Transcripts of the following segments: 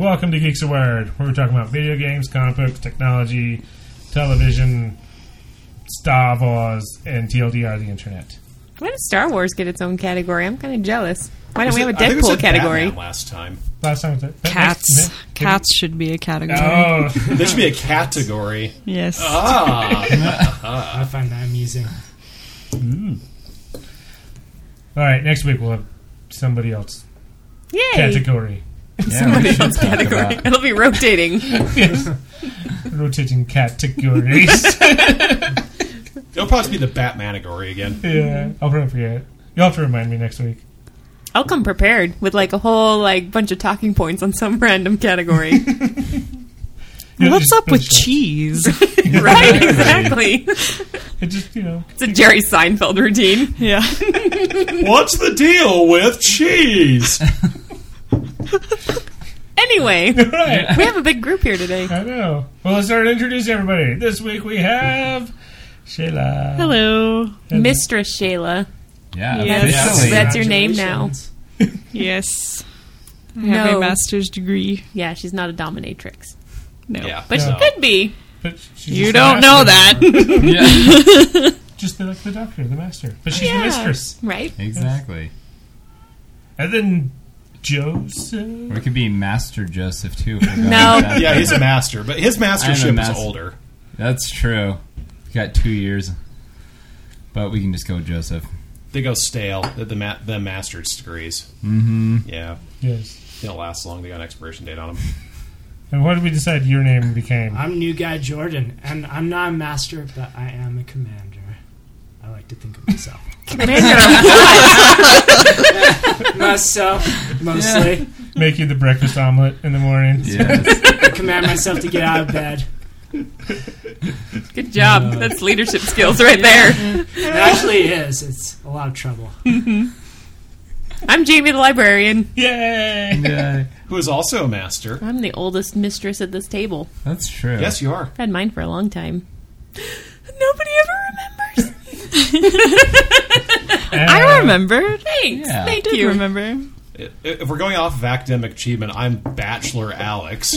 welcome to Geeks Award, where we're talking about video games, comic books, technology, television, Star Wars, and TLDR, the internet. Why does Star Wars get its own category? I'm kind of jealous. Why don't we have a Deadpool category? Batman last time Last time was it? Cats. Cats should be a category. Oh, there should be a category. Yes. I find that amusing. all right. Next week we'll have somebody else Yay! category. Somebody else category. It'll be rotating. Yes. Rotating categories. It'll probably be the Batmanagory again. Yeah, I'll probably forget. You'll have to remind me next week. I'll come prepared with like a whole like bunch of talking points on some random category. What's up with cheese? Right? Exactly. It just, It's a Jerry Seinfeld routine. Yeah. What's the deal with cheese? Anyway, right. we have a big group here today. I know. Well, let's start introducing everybody. This week we have Shayla. Hello. Mistress Shayla. Yeah, Yes. officially. That's your name now. Yes. I have No. a master's degree. Yeah, she's not a dominatrix. No. Yeah, But No. she could be. But she's You just the don't know master. that. Yeah, Just like the doctor, the master. But she's the Yeah. mistress. Right? exactly. And then Joseph. Or it could be Master Joseph, too. if we're going No. with that. Yeah, he's a master, but his mastership is master. older. That's true. We got 2 years. But we can just go with Joseph. They go stale, the master's degrees. Mm-hmm. Yeah, Yes. they don't last long. They got an expiration date on them. And what did we decide your name became? I'm New Guy Jordan, and I'm not a master, but I am a commander. I like to think of myself. Myself, mostly. Make you the breakfast omelet in the morning. Yes. I command myself to get out of bed. Good job. That's leadership skills right there. It actually is. It's a lot of trouble. I'm Jamie the librarian. Yay! Yeah, Who is also a master. I'm the oldest mistress at this table. that's true. Yes, you are. I've had mine for a long time. Nobody ever remembers. I remember. Thanks. Yeah. Thank I you. remember. If we're going off of academic achievement, I'm Bachelor Alex.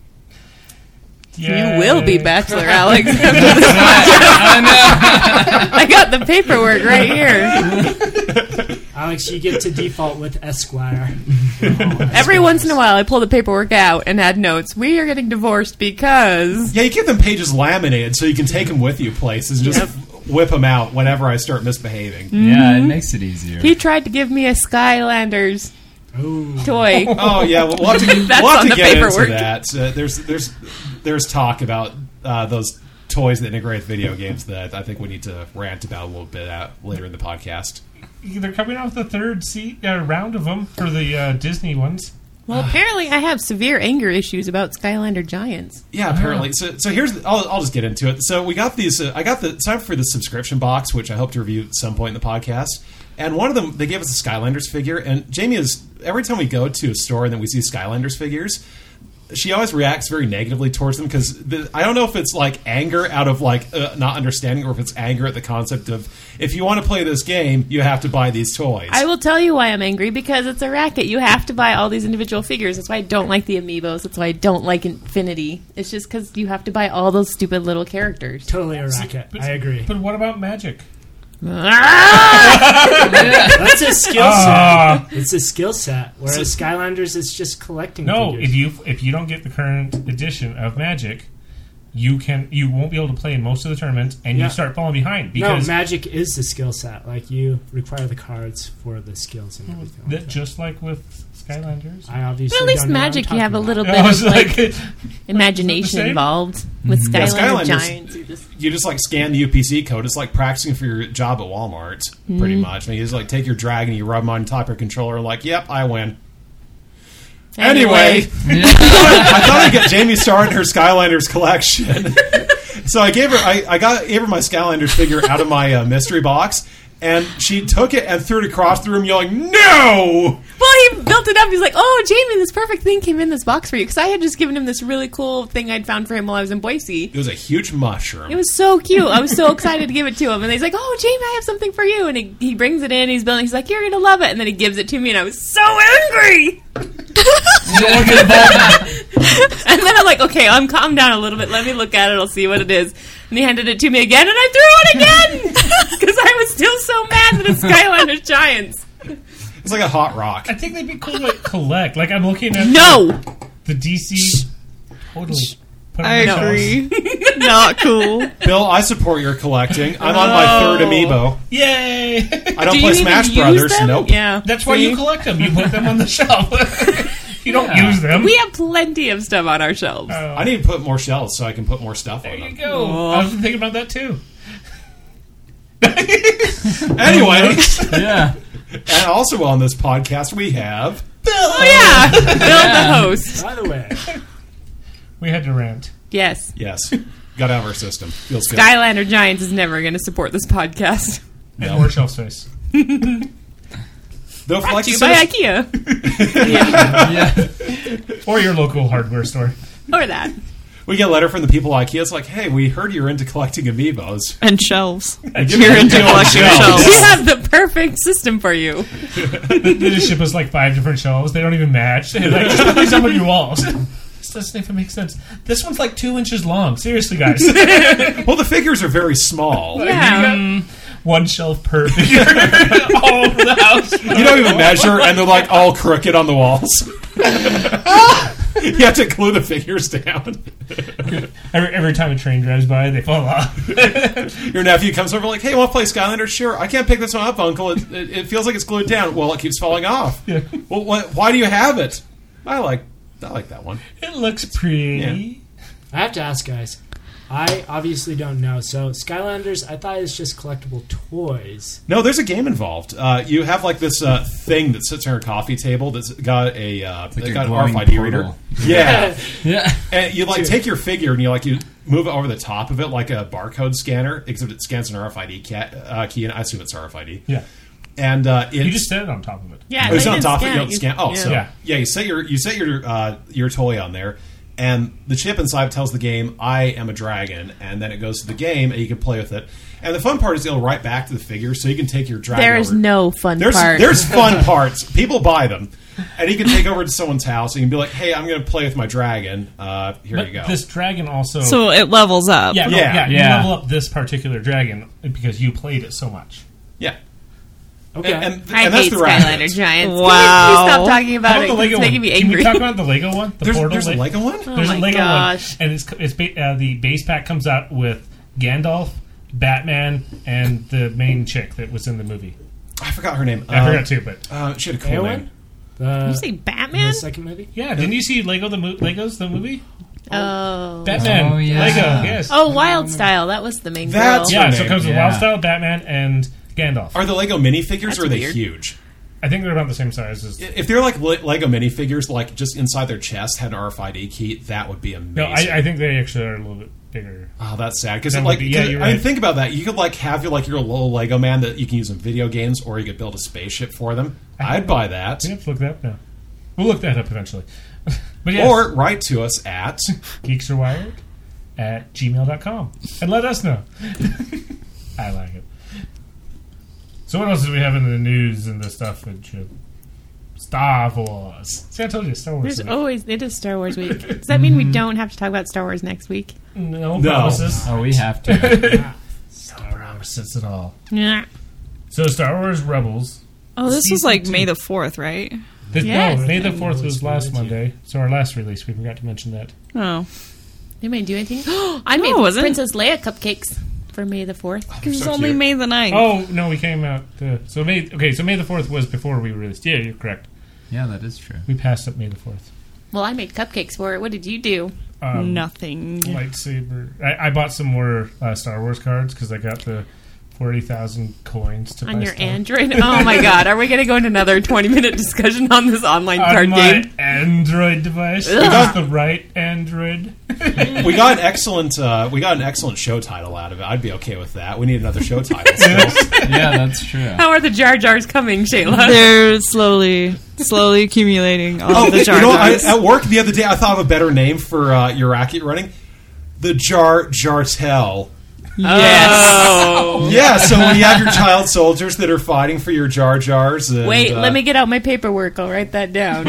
Yay. You will be Bachelor Alex. I know. I got the paperwork right here. Alex, you get to default with Esquire. Every once in a while, I pull the paperwork out and add notes. We are getting divorced because... Yeah, you give them pages laminated so you can take them with you places and just whip them out whenever I start misbehaving. Yeah, it makes it easier. He tried to give me a Skylanders Ooh. toy. Oh yeah, we'll have to, That's we'll have on to the get paperwork. into that. There's talk about those toys that integrate video games that I think we need to rant about a little bit later in the podcast. They're coming out with the third round of them for the Disney ones. Well, apparently I have severe anger issues about Skylander Giants. Yeah, apparently. So here's I'll just get into it. So we got these. I got the sign up for the subscription box, which I hope to review at some point in the podcast. And one of them, they gave us a Skylanders figure. And Jamie is every time we go to a store and then we see Skylanders figures, she always reacts very negatively towards them because I don't know if it's like anger out of like not understanding or if it's anger at the concept of if you want to play this game, you have to buy these toys. I will tell you why I'm angry, because it's a racket. You have to buy all these individual figures. That's why I don't like the Amiibos. That's why I don't like Infinity. It's just because you have to buy all those stupid little characters. Totally a racket. I agree. But what about Magic? That's a skill Ah. set. It's a skill set. Whereas Skylanders, it's just collecting No, figures. if you don't get the current edition of Magic, you won't be able to play in most of the tournaments, and Yeah. you start falling behind No, because Magic is the skill set. Like, you require the cards for the skills and everything like that. just like with Skylanders. I obviously But at least don't know what I'm Magic, you have a talking little about. bit I of was like like, imagination same? involved with Yeah, Skylander Skylanders- Giants. You just You just like scan the UPC code. It's like practicing for your job at Walmart, pretty much. I mean, you just like take your dragon, you rub them on top of your controller, and like, yep, I win. Anyway, I thought I'd get Jamie started her Skylanders collection. So I gave her, gave her my Skylanders figure out of my mystery box, And she took it and threw it across the room, yelling, "No!" Well, he built it up. He's like, "Oh, Jamie, this perfect thing came in this box for you." Because I had just given him this really cool thing I'd found for him while I was in Boise. It was a huge mushroom. It was so cute. I was so excited to give it to him. And he's like, "Oh, Jamie, I have something for you." And he brings it in. He's building. He's like, "You're going to love it." And then he gives it to me. And I was so angry. And then I'm like, "Okay, I'm calm down a little bit. Let me look at it. I'll see what it is." And he handed it to me again. And I threw it again. Because I was still so mad that it's Skylanders Giants. It's like a hot rock. I think they'd be cool to like, collect. Like I'm looking at No. the DC. Totally. Put I on the shelves. agree. Not cool. Bill, I support your collecting. I'm on my third amiibo. Yay! I don't Do play you Smash even use Brothers. them? Nope. Yeah. That's why you collect them. You put them on the shelf. You don't use them. We have plenty of stuff on our shelves. I need to put more shelves so I can put more stuff There on you them. go. I was thinking about that too. Anyway, Yeah. and also on this podcast we have... Oh, yeah. Bill the host. By the way, We had to rant. Yes. Yes, got out of our system. Feels good. Skylander Giants is never going to support this podcast. And more shelf space. Though, if Brought like to you you by said, IKEA. Yeah. Or your local hardware store. Or that. we get a letter from the people at IKEA. It's like, hey, we heard you're into collecting amiibos. And shelves. Give You're me into the collecting shelves. shelves. We have the perfect system for you. They just ship us like 5 different shelves. They don't even match. They're like, just put these on your walls. This doesn't even make sense. This one's like 2 inches long. Seriously, guys. Well, the figures are very small. Yeah. You got one shelf per figure all over the house. You don't even measure, and they're like all crooked on the walls. You have to glue the figures down. Every time a train drives by, they fall off. Your nephew comes over like, hey, want to play Skylanders? Sure. I can't pick this one up, Uncle. It feels like it's glued down. Well, it keeps falling off. Yeah. Well, why do you have it? I like that one. It looks pretty. I have to ask, guys. I obviously don't know. So, Skylanders, I thought it's just collectible toys. No, there's a game involved. You have like this thing that sits on your coffee table that's got a Like that's your got an glowing RFID reader. portal. Yeah. Yeah. And you like take your figure and you move it over the top of it like a barcode scanner, except it scans an RFID key, and I assume it's RFID. Yeah. And You just set it on top of it. Yeah. it's they on didn't top of it. scan You don't scan. Oh, so Yeah. you set your toy on there, and the chip inside tells the game, "I am a dragon," and then it goes to the game, and you can play with it. And the fun part is it'll write back to the figure, so you can take your dragon. There is over. no fun part. There's fun parts. People buy them, and you can take over to someone's house and you can be like, "Hey, I'm going to play with my dragon. Here But you go." this dragon also. So it levels up. yeah, Yeah. you Yeah. level up this particular dragon because you played it so much. yeah. Okay. And I that's hate the Skylander rabbit. Giants. Wow. Can we stop talking How about about it? the 'Cause Lego It's one? making me Can angry. we talk about the Lego one? The portal. There's a Lego one? Oh There's my a Lego gosh. one, and the base pack comes out with Gandalf, Batman, and the main chick that was in the movie. I forgot her name. I forgot too, but She had a cool Eowyn? name. Did you The, say the Batman? second movie? yeah, didn't you see Legos the movie? Oh. Batman, Oh, yeah. Lego, yes. Oh, Wild Style. That was the main That's- girl. yeah. So name. it comes with Yeah. Wild Style, Batman, and Gandalf. Are the Lego minifigures That's or are they weird. huge? I think they're about the same size as. If they're like Lego minifigures, like just inside their chest had an RFID key, that would be amazing. No, I think they actually are a little bit bigger. Oh, that's sad because That like would be- yeah, you're I mean, right. think about that. You could like have your little Lego man that you can use in video games, or you could build a spaceship for them. I'd buy that. We have to look that up now. We'll look that up eventually. But yes, Or write to us at geeksarewired@gmail.com and let us know. I like it. So what else do we have in the news and the stuff that Star Wars. See, I told you Star Wars. There's week. always it is Star Wars week. Does that mean we don't have to talk about Star Wars next week? No No. promises. Oh, we have to. No promises at all. Yeah. So Star Wars Rebels. Oh, this was Season like 2. May the 4th, right? Yes. No, May the 4th It was was last May the Monday. So our last release, we forgot to mention that. Oh. They might do anything. I No, made it wasn't. Princess Leia cupcakes for May the 4th. It was so only cute. May the 9th. Oh, no, we came out. So May the 4th was before we released. Yeah, you're correct. Yeah, that is true. We passed up May the 4th. Well, I made cupcakes for it. What did you do? Nothing. Lightsaber. I bought some more Star Wars cards because I got the 40,000 coins to buy On your stuff. Android? Oh my god, are we going to go into another 20-minute discussion on this online On card my game? Android device. Is that the right Android? We got an excellent show title out of it. I'd be okay with that. We need another show title. Still. Yeah, that's true. How are the Jar Jars coming, Shayla? They're slowly accumulating all the Jar you know, Jars. at work the other day, I thought of a better name for your racket running. The Jartel. Yes. Oh. Yeah, so when you have your child soldiers that are fighting for your Jar Jars. And, Wait, let me get out my paperwork. I'll write that down.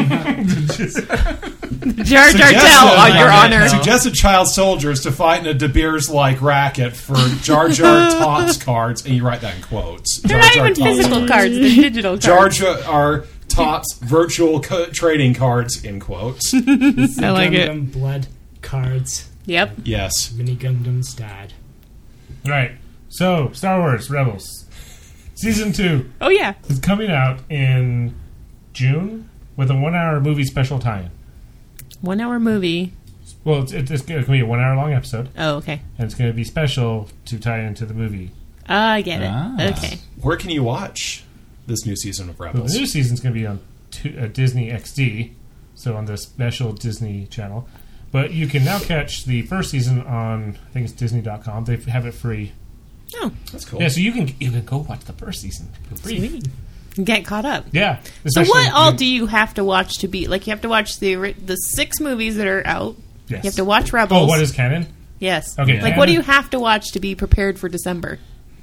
Jar Jartel, on your honor. Suggested child soldiers to fight in a De Beers-like racket for Jar Jar Tots cards, and you write that in quotes. They're Jar not Jar even Tots. physical cards. They're digital Jar cards. Jar Tots virtual trading cards in quotes. I like it. Gundam blood cards. Yep. Yes. Mini Gundam's dad. Right. So, Star Wars Rebels. Season 2 Oh, yeah. is coming out in June with a 1-hour movie special tie-in. 1 hour movie. Well, it's going to be a 1-hour long episode, Oh, okay. and it's going to be special to tie into the movie. I get it. Ah. Okay. Where can you watch this new season of Well, Rebels? the new season's going to be on Disney XD, so on the special Disney channel. But you can now catch the first season on, I think it's Disney.com. They have it free. Oh, That's cool. Yeah, so you can go watch the first season for free. sweet. Get caught up. Yeah. So what all do you have to watch to be like? You have to watch the 6 movies that are out. Yes. You have to watch Rebels. Oh, what is canon? Yes. Okay, Like, what do you have to watch to be prepared for December?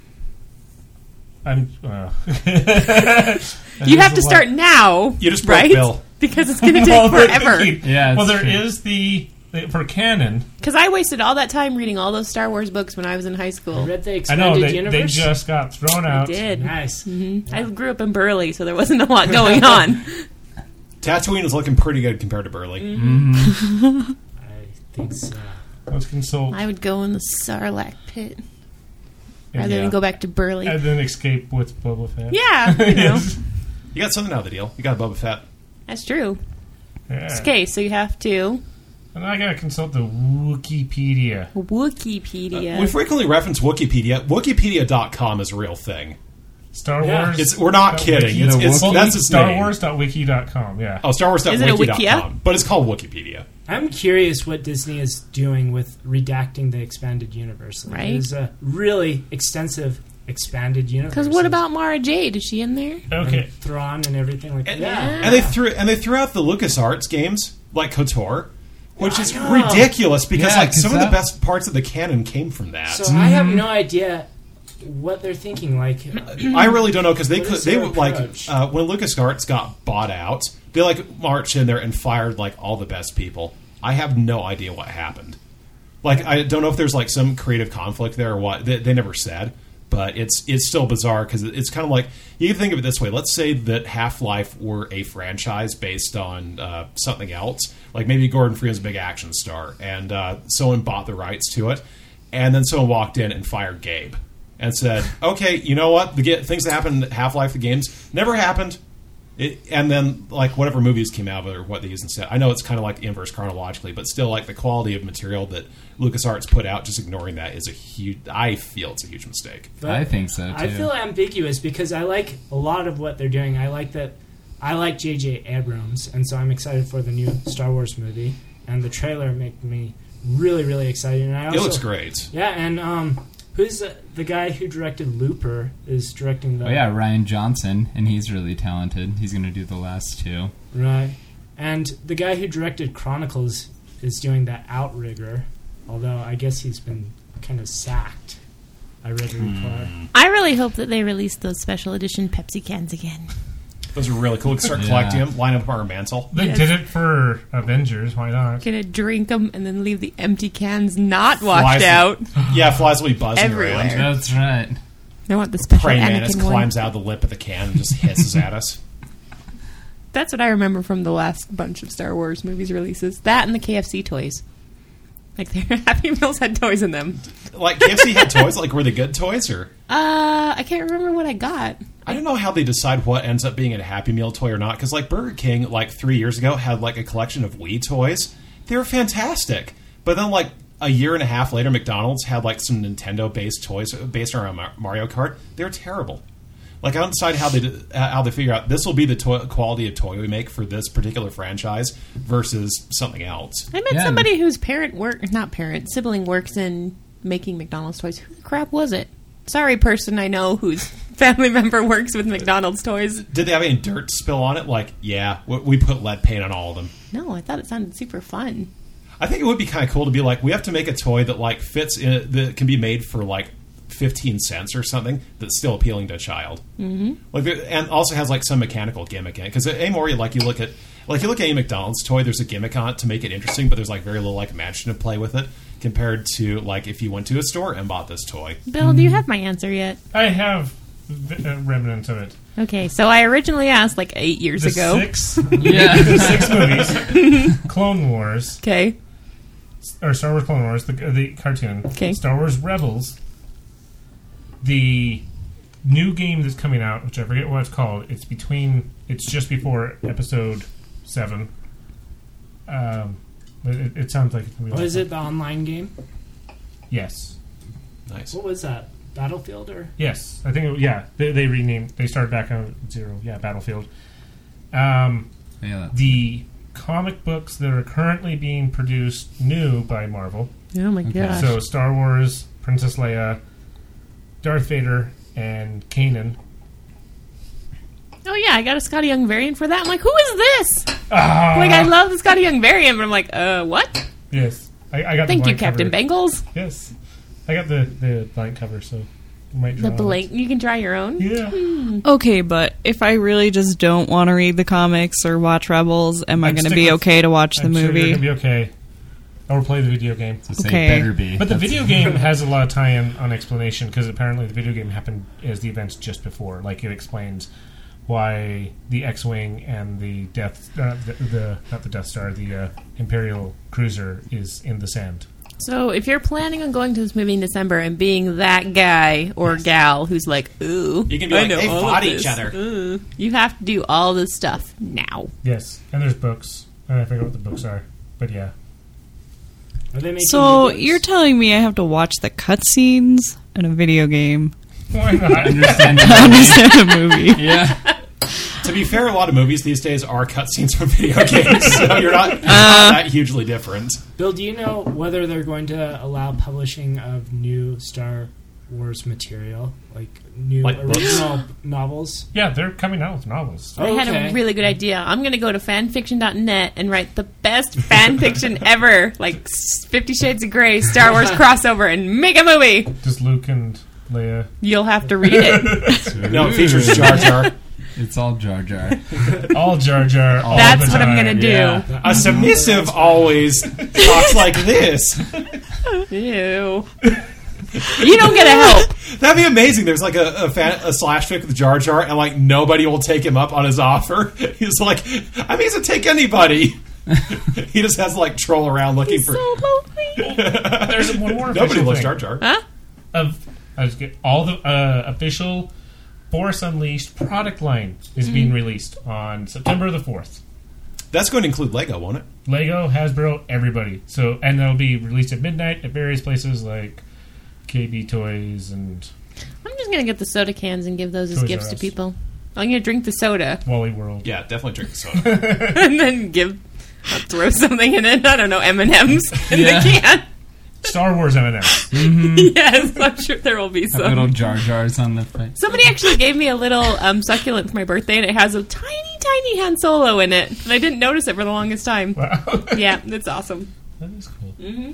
I'm. You have to start now. You just broke right? Bill. Because it's going to take forever. Yeah, Well, it's there true. is for canon. Because I wasted all that time reading all those Star Wars books when I was in high I school. read the I expanded know they universe. just got thrown I out. did. Nice. I grew up in Burley, so there wasn't a lot going on. Tatooine is looking pretty good compared to Burley. Mm-hmm. I think so. Let's consult I would go in the Sarlacc pit rather Yeah. than go back to Burley. and then escape with Boba Fett. Yeah, you know, You got something out of the deal. You got Boba Fett. that's true. Yeah. Okay, so you have to And I gotta consult the Wikipedia. Wikipedia. We frequently reference Wikipedia. Wikipedia.com is a real thing. Star Yeah. Wars. We're not kidding. That's its Star name. Wars.wiki.com. Yeah. Oh, Star Wars.wiki.com. Is it a Wikia? But it's called Wikipedia. I'm curious what Disney is doing with redacting the expanded universe. Like, Right. There's a really extensive expanded universe. Because what about Mara Jade? Is she in there? Okay. And Thrawn and everything like that? And, Yeah. and they threw out the LucasArts games like KOTOR, which is know. ridiculous because Yeah, like 'cause some of the that- best parts of the canon came from that. So I have no idea what they're thinking. Like, I really don't know because What is they their would like approach? when LucasArts got bought out, they like marched in there and fired like all the best people. I have no idea what happened. Like I don't know if there's like some creative conflict there or what. They never said, but it's still bizarre because it's kind of like you can think of it this way. Let's say that Half-Life were a franchise based on something else, like maybe Gordon Freeman's a big action star, and someone bought the rights to it, and then someone walked in and fired Gabe and said, "Okay, you know what? The things that happened in Half-Life, the games, never happened." And then, like, whatever movies came out of it or what they used instead. I know it's kind of like the inverse chronologically, but still, like, the quality of material that LucasArts put out, just ignoring that is a huge... I feel it's a huge mistake. but I think so, too. I feel ambiguous because I like a lot of what they're doing. I like J.J. Abrams, and so I'm excited for the new Star Wars movie. And the trailer made me really, really excited. And I also, It looks great. Yeah, and who's the guy who directed Looper is directing the... Oh, yeah, Ryan Johnson, and he's really talented. He's going to do the last 2. Right. And the guy who directed Chronicles is doing that Outrigger, although I guess he's been kind of sacked. I read a report. I really hope that they release those special edition Pepsi cans again. Those are really cool. We can start Yeah. collecting them, line up our mantle. They Yes. did it for Avengers. Why not? Gonna drink them and then leave the empty cans not washed Flies- out. Yeah, flies will be buzzing Everywhere. around. That's right. I want the special Praying Mantis Anakin one. climbs out of the lip of the can and just hisses at us. That's what I remember from the last bunch of Star Wars movies releases. That and the KFC toys. Like their Happy Meals had toys in them. Like, KFC had toys? Like, were they good toys? Or I can't remember what I got. I don't know how they decide what ends up being a Happy Meal toy or not. Because, like, Burger King, like, 3 years ago, had, like, a collection of Wii toys. They were fantastic. But then, like, a year and a half later, McDonald's had like some Nintendo-based toys based around Mario Kart. They're terrible. Like, I don't decide how they figure out this will be the quality of toy we make for this particular franchise versus something else. I met somebody whose sibling works in making McDonald's toys. Who the crap was it? Sorry, person I know whose family member works with McDonald's toys. Did they have any dirt spill on it? Like, yeah, we put lead paint on all of them. No, I thought it sounded super fun. I think it would be kind of cool to be like, we have to make a toy that like fits in, that can be made for like 15 cents or something that's still appealing to a child. Mm-hmm. Like, and also has like some mechanical gimmick in it. Because you look at any McDonald's toy, there's a gimmick on it to make it interesting, but there's like very little like imaginative play with it compared to like if you went to a store and bought this toy. Bill, do you have my answer yet? I have remnants of it. Okay, so I originally asked like 8 years ago. The 6 movies. Clone Wars. Okay. Or Star Wars Clone Wars, the cartoon. Okay. Star Wars Rebels. The new game that's coming out, which I forget what it's called. It's just before Episode 7. It sounds like it's going to be. Is it the online game? Yes. Nice. What was that? Battlefield or? Yes, I think. They renamed. They started back on 0. Yeah, Battlefield. The comic books that are currently being produced new by Marvel. Oh my gosh! So Star Wars, Princess Leia, Darth Vader, and Kanan. Oh yeah, I got a Scotty Young variant for that. I'm like, who is this? Like, I love the Scotty Young variant, but I'm like, what? Yes, I got. Thank the you, Captain cover. Bengals. Yes, I got the blank cover, so you might draw The blank. You can draw your own. Yeah. Okay, but if I really just don't want to read the comics or watch Rebels, am I going to be okay to watch the I'm sure movie? you're gonna be okay. Or play the video game. So say Okay. better be. But the video game has a lot of tie-in on explanation because apparently the video game happened as the events just before. Like, it explains why the X-wing and the not the Death Star, the Imperial cruiser is in the sand. So if you're planning on going to this movie in December and being that guy or gal who's like, ooh, You can be I like, know they all fought of each this. other. Ooh. You have to do all this stuff now. Yes, and there's books. And I forget what the books are, but yeah. Are they making So new games? you're telling me I have to watch the cutscenes in a video game Why not? Understand to the understand a movie? Yeah. To be fair, a lot of movies these days are cutscenes from video games, so you're not that hugely different. Bill, do you know whether they're going to allow publishing of new Star Wars material, like new Like books? original novels? Yeah, they're coming out with novels. I had Okay. a really good idea. I'm going to go to fanfiction.net and write the best fanfiction ever, like 50 Shades of Grey, Star Wars crossover, and make a movie. Just Luke and Leia. You'll have to read it. No, it features Jar Jar. It's all Jar Jar. All Jar Jar. All That's the what I'm time. going to do. Yeah. A submissive always talks like this. Ew. You don't get a help. That'd be amazing. There's like a slash fic with Jar Jar, and like nobody will take him up on his offer. He's like, I mean, to take anybody. He just has to like troll around looking for. So lonely. There's one more Nobody official loves thing. Jar Jar. Huh? I just get all the official Force Unleashed product line is being released on September the 4th. That's going to include Lego, won't it? Lego, Hasbro, everybody. So, and that'll be released at midnight at various places like KB Toys and I'm just going to get the soda cans and give those as Toys gifts R to Us. people. I'm going to drink the soda Wally World. Yeah, definitely drink soda. and then throw something in it. I don't know, M&Ms in Yeah. the can. Star Wars M&M's. Yes, I'm sure there will be Have some. little Jar Jars on the face. Somebody actually gave me a little succulent for my birthday, and it has a tiny, tiny Han Solo in it. And I didn't notice it for the longest time. Wow. Yeah, it's awesome. That is cool.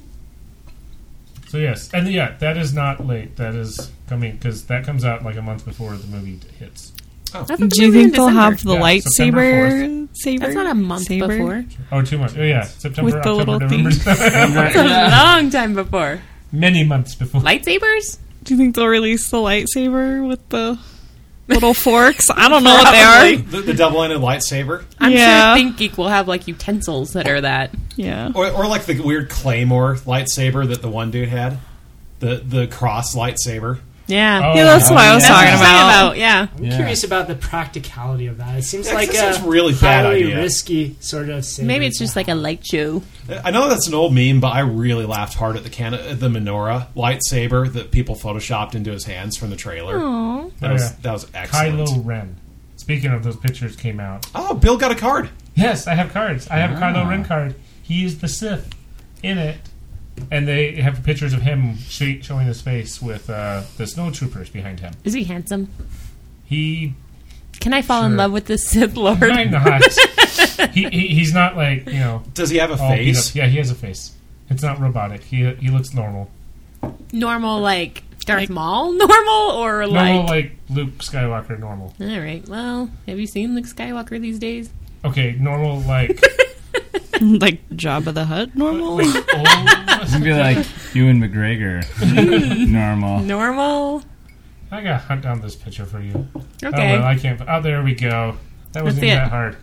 So yes, and yeah, that is not late. That is coming because that comes out like a month before the movie hits. I thought the Do you movie in think they'll December. have the Yeah, September lightsaber? Saber? That's not a month Saber? before. Oh, 2 months. Oh yeah, September, With the October, little November. That's a long time before. Many months before. Lightsabers? Do you think they'll release the lightsaber with the little forks? I don't know what they are. The double-ended lightsaber, I'm Yeah. sure ThinkGeek will have like utensils that are that. Yeah. or like the weird Claymore lightsaber that the one dude had, the cross lightsaber. Yeah. Oh, Yeah, that's what I was That's what talking I'm about. Yeah. I'm Yeah. curious about the practicality of that. It seems like it a seems really bad highly idea. risky sort of saber Maybe it's just to like a have. light show. I know that's an old meme, but I really laughed hard at the the menorah lightsaber that people photoshopped into his hands from the trailer. Aww. That was excellent. Kylo Ren. Speaking of, those pictures came out. Oh, Bill got a card. Yes, I have cards. I have a Kylo Ah. Ren card. He's the Sith in it. And they have pictures of him showing his face with the snowtroopers behind him. Is he handsome? He Can I fall in Sure. love with this Sith Lord? might not. He's not like, Does he have a all beat face? up. Yeah, he has a face. It's not robotic. He looks normal. Normal, like Darth Maul normal, or Normal, like... like Luke Skywalker normal. All right. Well, have you seen Luke Skywalker these days? Okay, normal, like... Like Jabba the Hutt normal? like old. You'd be like Ewan McGregor. Normal. Normal. I gotta hunt down this picture for you. Okay. Oh, well, I can't... Oh, there we go. That wasn't That's even it. that hard.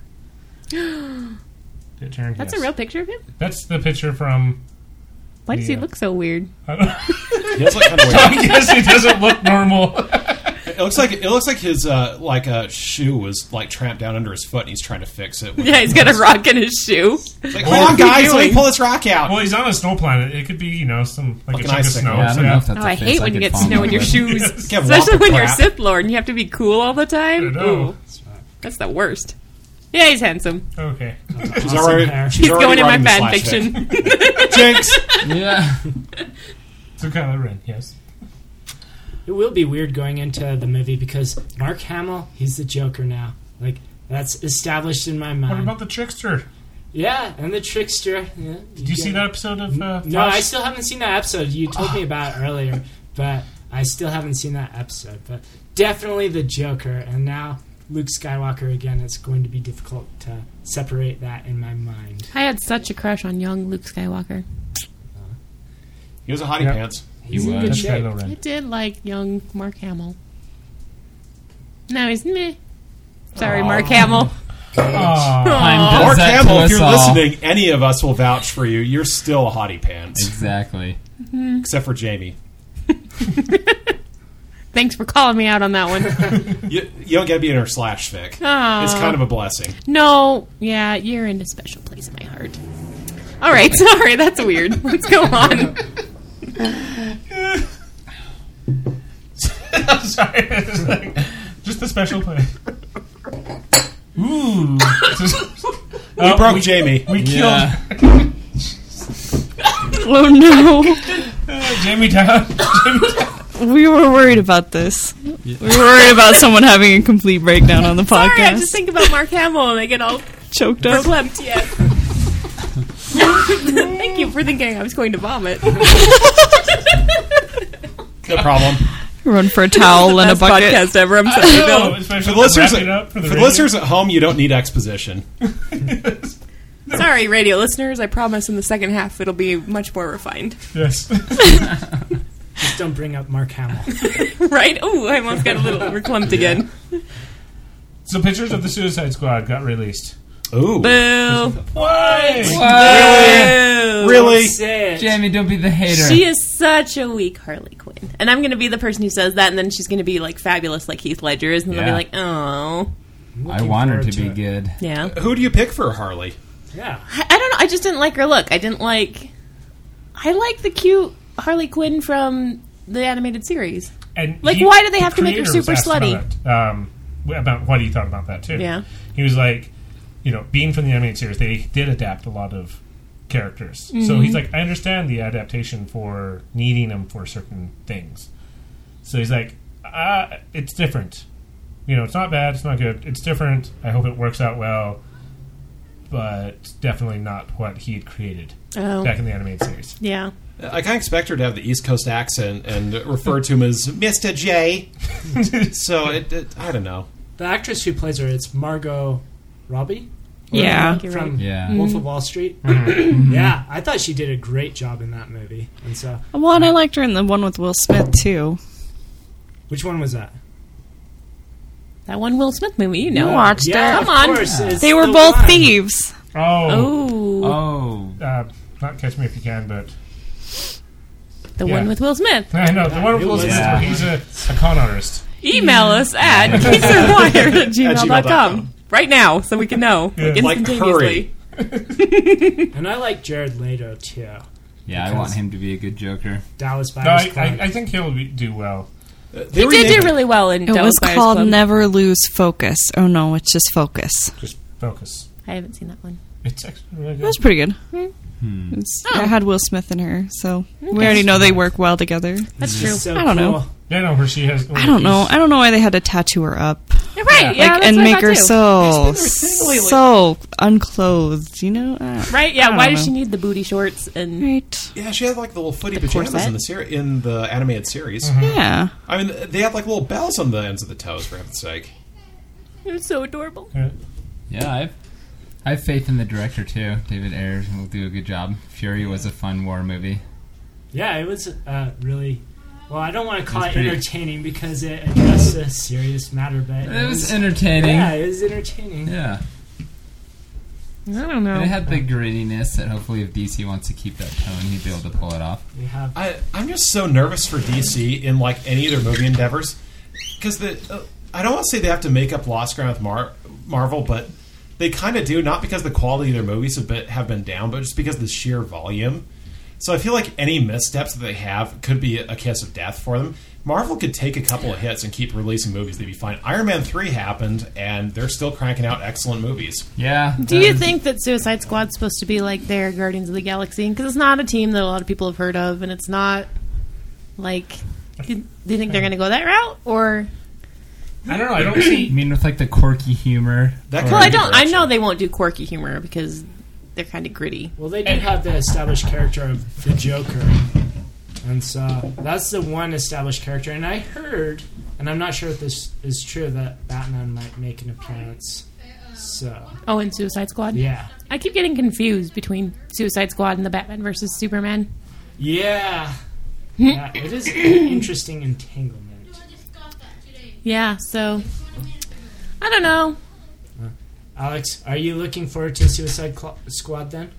It turned, That's yes. a real picture of him? That's the picture from... Why does he Yeah. look so weird? He does look kind of weird. I guess he doesn't look normal. It looks like his shoe was like tramped down under his foot, and he's trying to fix it. Yeah, he's got a rock in his shoe. Like, hold on, guys, let me pull this rock out. Well, he's on a snow planet. It could be, some like Like a an chunk of icicle. snow. Yeah, I so don't know if that's Oh, a I face hate when you could get fall in snow love in your with. shoes. Get Especially womp when you're crap. Sith Lord and you have to be cool all the time. I know. Ooh, that's the worst. Yeah, he's handsome. Okay. She's Awesome already, hair. she's He's already going in my writing the fan slash fiction. fic. Jinx. Yeah. So Kylo Ren, yes. It will be weird going into the movie because Mark Hamill, he's the Joker now. Like, that's established in my What mind. about the trickster? Yeah, and the trickster. Yeah, Did you see that episode of Flash? No, I still haven't seen that episode. You told me about it earlier, but I still haven't seen that episode. But definitely the Joker, and now Luke Skywalker again. It's going to be difficult to separate that in my mind. I had such a crush on young Luke Skywalker. He was a hottie Yep. pants. He's He in good was. That's shape. Kylo I Ren. did like young Mark Hamill. Now he's meh. Sorry, Aw. Mark Hamill. Aw. Time does Mark that Hamill, to if us you're all. listening, any of us will vouch for you. You're still a hottie pants, Exactly. except for Jamie. Thanks for calling me out on that one. You don't get to be in her slash fic. Aw. It's kind of a blessing. No, yeah, you're in a special place in my heart. All right, sorry, that's weird. Let's go on. I'm sorry. It's like, just a special play. Ooh. We broke Jamie. We killed Yeah. Oh no. Jamie down. We were worried about this. We were worried about someone having a complete breakdown on the podcast. Sorry, I just think about Mark Hamill and I get all Choked up. verklempt. Yeah. Thank you for thinking I was going to vomit. No problem. Run for a towel and a Best bucket. podcast ever. I'm sorry, No, Bill. especially For the listeners, wrap it up for the for the radio. listeners at home, you don't need exposition. Sorry, radio listeners. I promise in the second half it'll be much more refined. Yes. Just don't bring up Mark Hamill. Right? Oh, I almost got a little verklempt again. So pictures of the Suicide Squad got released. Ooh. Boo. Why? Boo. Really? Say it. Jamie, don't be the hater. She is such a weak Harley Quinn. And I'm going to be the person who says that, and then she's going to be like fabulous like Heath Ledger is, and they'll be Yeah. like, oh. I want her to be good. Yeah. Who do you pick for Harley? Yeah. I don't know. I just didn't like her look. I like the cute Harley Quinn from the animated series. And Like, he- why do they have the to make her creator was super asked slutty? about what he thought about that too. Yeah. He was like, being from the animated series, they did adapt a lot of characters. So Mm-hmm. he's like, I understand the adaptation for needing them for certain things. So he's like, it's different. It's not bad, it's not good. It's different. I hope it works out well, but definitely not what he had created Oh. back in the animated series. Yeah. I kind of expect her to have the East Coast accent and refer to him as Mr. J. So, I don't know. The actress who plays her, it's Margot Robbie. Yeah. I think you're From right. Yeah. Wolf of Wall Street. Yeah, I thought she did a great job in that movie. And so, Well, and I liked her in the one with Will Smith, too. which one was that? That one Will Smith movie, you know. watched Yeah, it. of Come on. course, it's They were the both one. thieves. Oh, Oh. Oh. not Catch Me If You Can, but The one with Will Smith. I know, the one with Will Smith, Yeah. he's a con artist. Email us at geeksandwire@gmail.com right now so we can know. Yeah. Like, instantaneously. And I like Jared Leto too. Yeah, I Because- want him to be a good Joker. Dallas No, Buyers Club. I think he'll do well. He did do really well in It Dallas was Buyers called Club. Never Lose Focus. Oh no, it's just Focus. Just focus. I haven't seen that one. It's actually really It good. was pretty good. Hmm. It had Will Smith in her, so we already know they work well together. That's true. So I don't know. cool. Yeah, no, where she has... I don't know. I don't know why they had to tattoo her up, You're right. Yeah, that's and what I make thought her too. so unclothed. You know, Right? I Yeah. don't Why know. does she need the booty shorts and? right? Yeah, she had like the little footy The pajamas corset? in the animated series. Yeah. I mean, they have like little bells on the ends of the toes, for heaven's sake. It was so adorable. Yeah, I have faith in the director too. David Ayers will do a good job. Fury was a fun war movie. Yeah, it was really. Well, I don't want to call It was it pretty- entertaining because it addressed a serious matter, but It was entertaining. Yeah, it was entertaining. Yeah. I don't know. And it had the grittiness that hopefully if DC wants to keep that tone, he'd be able to pull it off. We have. I'm just so nervous for DC in like any of their movie endeavors because I don't want to say they have to make up lost ground with Marvel, but they kind of do. Not because the quality of their movies have been down, but just because of the sheer volume. So I feel like any missteps that they have could be a kiss of death for them. Marvel could take a couple of hits and keep releasing movies; they'd be fine. Iron Man 3 happened, and they're still cranking out excellent movies. Yeah. Do you think that Suicide Squad's supposed to be like their Guardians of the Galaxy? Because it's not a team that a lot of people have heard of, and it's not like. Do you think they're going to go that route, or? I don't know. I don't You see... mean with like the quirky humor? That Well, I could be don't. I direction. know they won't do quirky humor because they're kind of gritty. Well, they do have the established character of the Joker, and so that's the one established character. And I heard, and I'm not sure if this is true, that Batman might make an appearance. So Oh, and Suicide Squad. yeah, I keep getting confused between Suicide Squad and the Batman versus Superman. yeah, yeah. It is an interesting entanglement. Yeah, so I don't know. Alex, are you looking forward to Suicide Squad then?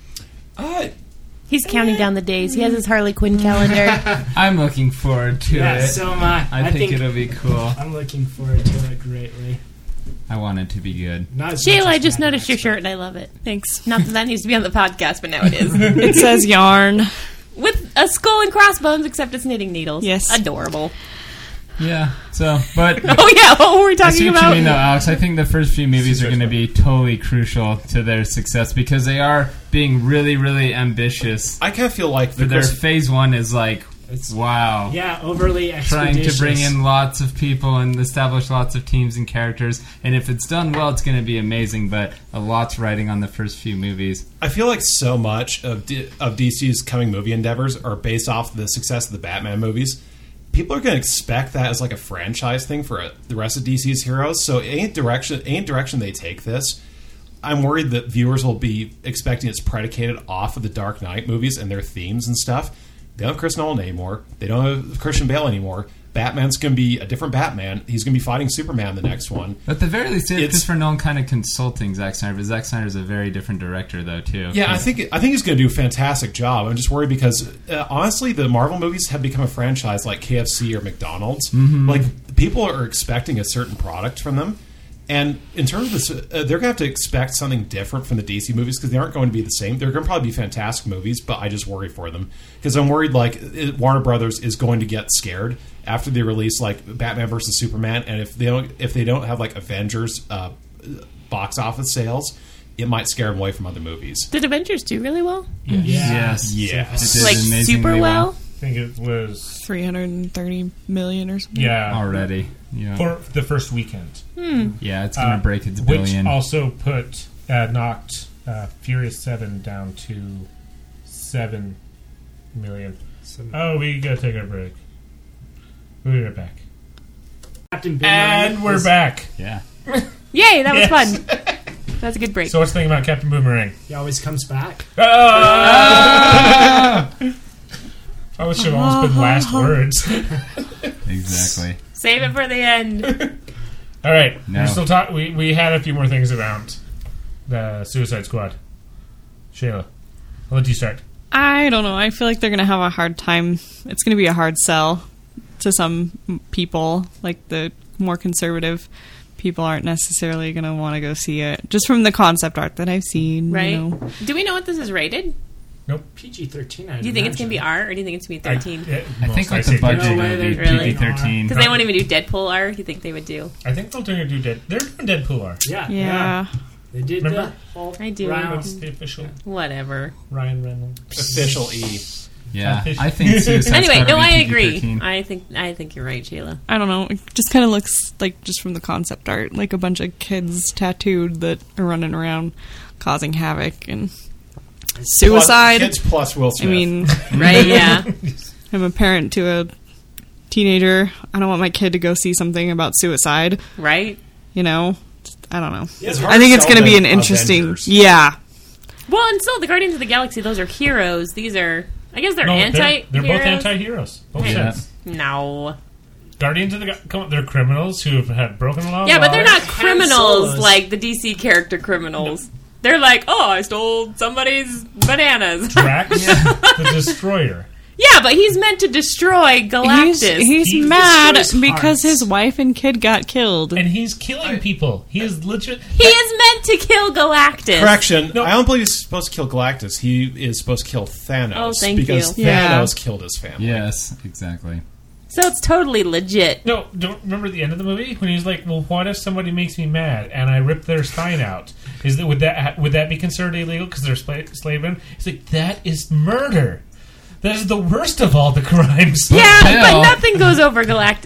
He's counting down the days. He has his Harley Quinn calendar. I'm looking forward to Yeah, it. so am I. I think it'll be cool. I'm looking forward to it greatly. I want it to be good. Not as Sheila, much I as just Mad noticed Max, your but- shirt and I love it. Thanks. Not that that needs to be on the podcast, but now it is. It says yarn. With a skull and crossbones, except it's knitting needles. Yes. Adorable. Yeah. So, but Oh, yeah. What were we I talking see what about? you mean, though, Alex. I think the first few movies are going to be totally crucial to their success because they are being really, really ambitious. I kind of feel like For their phase one is like, It's- wow. Yeah, overly Trying expeditious. to bring in lots of people and establish lots of teams and characters. And if it's done well, it's going to be amazing. But a lot's riding on the first few movies. I feel like so much of DC's coming movie endeavors are based off the success of the Batman movies. People are going to expect that as like a franchise thing for the rest of DC's heroes. So any direction they take this, I'm worried that viewers will be expecting it's predicated off of the Dark Knight movies and their themes and stuff. They don't have Chris Nolan anymore. They don't have Christian Bale anymore. Batman's going to be a different Batman. He's going to be fighting Superman the next one. At the very least, it's It's- Christopher Nolan kind of consulting Zack Snyder, but Zack Snyder's a very different director, though, too. Yeah, I think he's going to do a fantastic job. I'm just worried because honestly, the Marvel movies have become a franchise like KFC or McDonald's. Like people are expecting a certain product from them, and in terms of this, they're going to have to expect something different from the DC movies because they aren't going to be the same. They're going to probably be fantastic movies, but I just worry for them because I'm worried like Warner Brothers is going to get scared after they release like Batman versus Superman, and if they don't have like Avengers box office sales, it might scare them away from other movies. Did Avengers do really well? Yes. Yes. It did Like amazingly super well? I think it was 330 million or something. already. Yeah, for the first weekend, yeah, it's going to break its which billion. also knocked Furious 7 down to 7 million. Oh, we gotta take our break. We'll be right back. Captain Boomerang And we're is- back. Yeah. Yay, that was Yes. fun. That's a good break. So what's the thing about Captain Boomerang? He always comes back. Ah! Oh, it should have almost been last words. Exactly. Save it for the end. All right, No. we're still talk. We had a few more things around the Suicide Squad. Shayla, I'll let you start. I don't know. I feel like they're going to have a hard time. It's going to be a hard sell to some people. Like the more conservative people aren't necessarily going to want to go see it. Just from the concept art that I've seen. Right. You know. Do we know what this is rated? PG-13. Do you think it's going to be R or do you think it's going to be 13? I think with the budget, No way it'll be they're really- PG-13. Because they won't even do Deadpool R. You think they would do? I think they're doing They're doing Deadpool R. Yeah. Yeah. They did Remember? the whole I do. round. What's the official Whatever. Ryan Reynolds? Official E. Yeah, I think Suicide Anyway, Squad no, will be I agree. PG-13. I think you're right, Sheila. I don't know. It just kind of looks like, just from the concept art, like a bunch of kids tattooed that are running around causing havoc and suicide. Kids plus Will I Smith. mean, Right? Yeah. I'm a parent to a teenager. I don't want my kid to go see something about suicide. Right? You know, I don't know. It's hard I think to it's sell going to be them an interesting. Avengers. Yeah, Well, and still, the Guardians of the Galaxy, those are heroes. These are, I guess they're anti-heroes. They're both anti-heroes. Both Yeah. sides. No. Guardians of the come on, they're criminals who have had broken laws. Yeah, but they're not criminals Solos. like the DC character criminals. They're like, oh, I stole somebody's bananas. Drax, the Destroyer. Yeah, but he's meant to destroy Galactus. he's He mad destroys because hearts. his wife and kid got killed. And he's killing people. He is legit. He is meant to kill Galactus. Correction. No. I don't believe he's supposed to kill Galactus. He is supposed to kill Thanos. Oh, thank because you. Yeah. Thanos killed his family. Yes, exactly. So it's totally legit. No, don't remember the end of the movie when he's like, "Well, what if somebody makes me mad and I rip their spine out? Would that be considered illegal because they're slave men?" He's like, "That is murder. That is the worst of all the crimes." Yeah, hell. but nothing goes over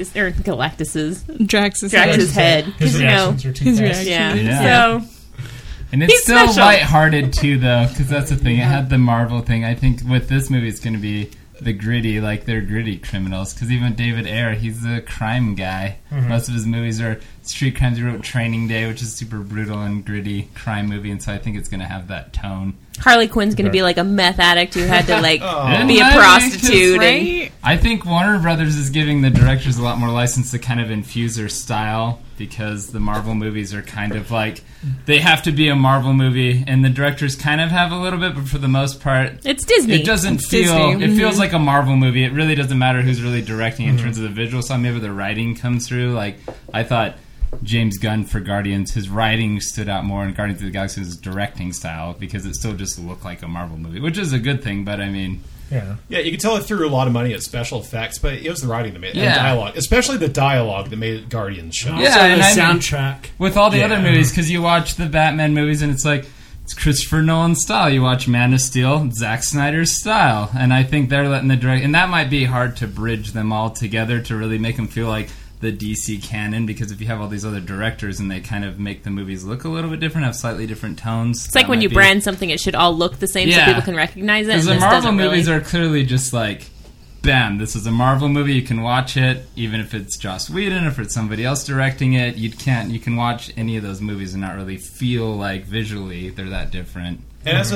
Galactus's Drax's Drax's head. His 'Cause, you know, reactions are too his fast. reaction. yeah. Yeah. So And it's He's still special. lighthearted too, though, because that's the thing. It had the Marvel thing. I think with this movie, it's going to be the gritty, like they're gritty criminals. Because even David Ayer, he's a crime guy. Most of his movies are street crimes. He wrote Training Day, which is super brutal and gritty crime movie, and so I think it's going to have that tone. Harley Quinn's going to be like a meth addict who had to like Oh. be a Yeah, prostitute. And, Right? I think Warner Brothers is giving the directors a lot more license to kind of infuse their style, because the Marvel movies are kind of like, they have to be a Marvel movie, and the directors kind of have a little bit, but for the most part, it's Disney. it doesn't It's feel. Disney. It feels like a Marvel movie. It really doesn't matter who's really directing in terms of the visual side. Maybe the writing comes through. Like I thought, James Gunn for Guardians, his writing stood out more in Guardians of the Galaxy, his directing style, because it still just looked like a Marvel movie, which is a good thing. But I mean, Yeah. Yeah, you can tell it threw a lot of money at special effects, but it was the writing that made it, Yeah. and dialogue, especially the dialogue that made Guardians show. Also, Yeah, and the I mean- soundtrack. with all the Yeah. other movies, because you watch the Batman movies and it's like, it's Christopher Nolan's style. You watch Man of Steel, Zack Snyder's style. And I think they're letting the direct... And that might be hard to bridge them all together to really make them feel like the DC canon, because if you have all these other directors and they kind of make the movies look a little bit different, have slightly different tones. It's like when you brand something, it should all look the same so Yeah. people can recognize it. Because And the this Marvel doesn't movies really. are clearly just like, bam, this is a Marvel movie. You can watch it, even if it's Joss Whedon, if it's somebody else directing it. You can watch any of those movies and not really feel like visually they're that different. And as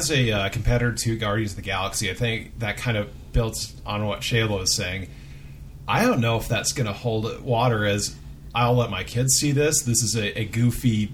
a competitor to Guardians of the Galaxy, I think that kind of builds on what Shayla was saying. I don't know if that's going to hold water as I'll let my kids see this. This is a goofy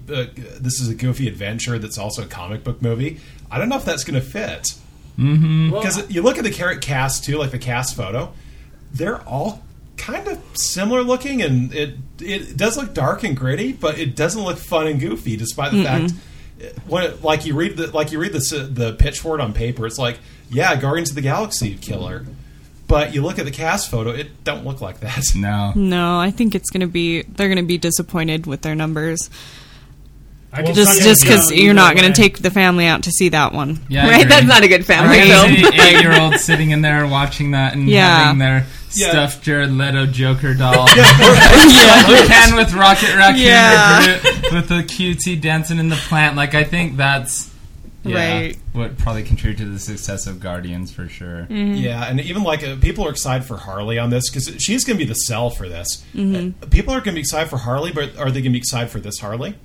adventure that's also a comic book movie. I don't know if that's going to fit. Because you look at the cast too, like the cast photo, they're all kind of similar looking, and it does look dark and gritty, but it doesn't look fun and goofy, despite the fact when you read the pitch for it on paper, it's like, yeah, Guardians of the Galaxy killer, but you look at the cast photo, it don't look like that. No, I think they're going to be disappointed with their numbers. Well, Just because you're not going to take the family out to see that one. Yeah, I Right? agree. That's not a good family Right. film. 8-year-old sitting in there watching that and Yeah. having their Yeah. stuffed Jared Leto Joker doll. You can with Rocket Raccoon Yeah. with the cutie dancing in the plant. Like, I think that's Right. what probably contributed to the success of Guardians for sure. Yeah, and even people are excited for Harley on this because she's going to be the sell for this. People are going to be excited for Harley, but are they going to be excited for this Harley?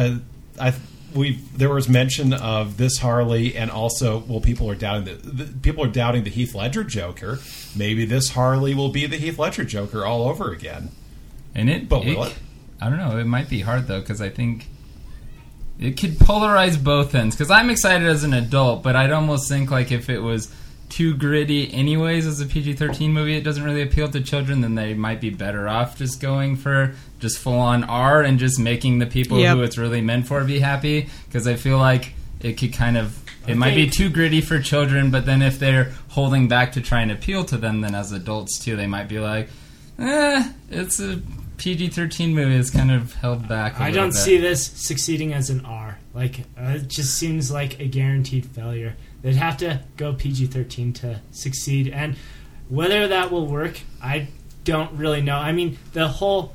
There was mention of this Harley, and also, people are doubting the Heath Ledger Joker. Maybe this Harley will be the Heath Ledger Joker all over again. And But will it? I don't know. It might be hard though, because I think it could polarize both ends. Because I'm excited as an adult, but I'd almost think like if it was too gritty anyways as a PG-13 movie, it doesn't really appeal to children, then they might be better off just going for just full-on R and just making the people who it's really meant for be happy, because I feel like it could kind of... It might be too gritty for children, but then if they're holding back to try and appeal to them, then as adults too, they might be like, it's a PG-13 movie. It's kind of held back a I little don't bit. see this succeeding as an R. Like, it just seems like a guaranteed failure. They'd have to go PG-13 to succeed, and whether that will work, I don't really know. I mean, the whole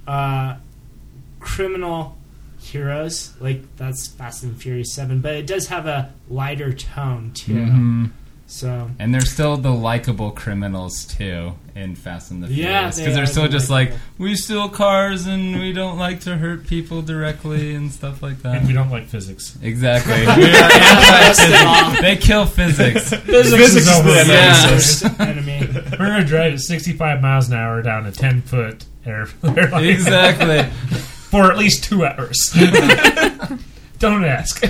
criminal heroes, like, that's Fast and Furious 7, but it does have a lighter tone, too. Mhm. So, And they're still the likable criminals, too, in Fast and the Yeah, Furious. they Because they're are still the just likable. like, we steal cars and we don't like to hurt people directly and stuff like that. And we don't like physics. Exactly. We are anti-physics. They kill physics. Physics is over. Yeah. first enemy. We're going to drive at 65 miles an hour down a 10-foot airline. Exactly. For at least 2 hours. Don't ask.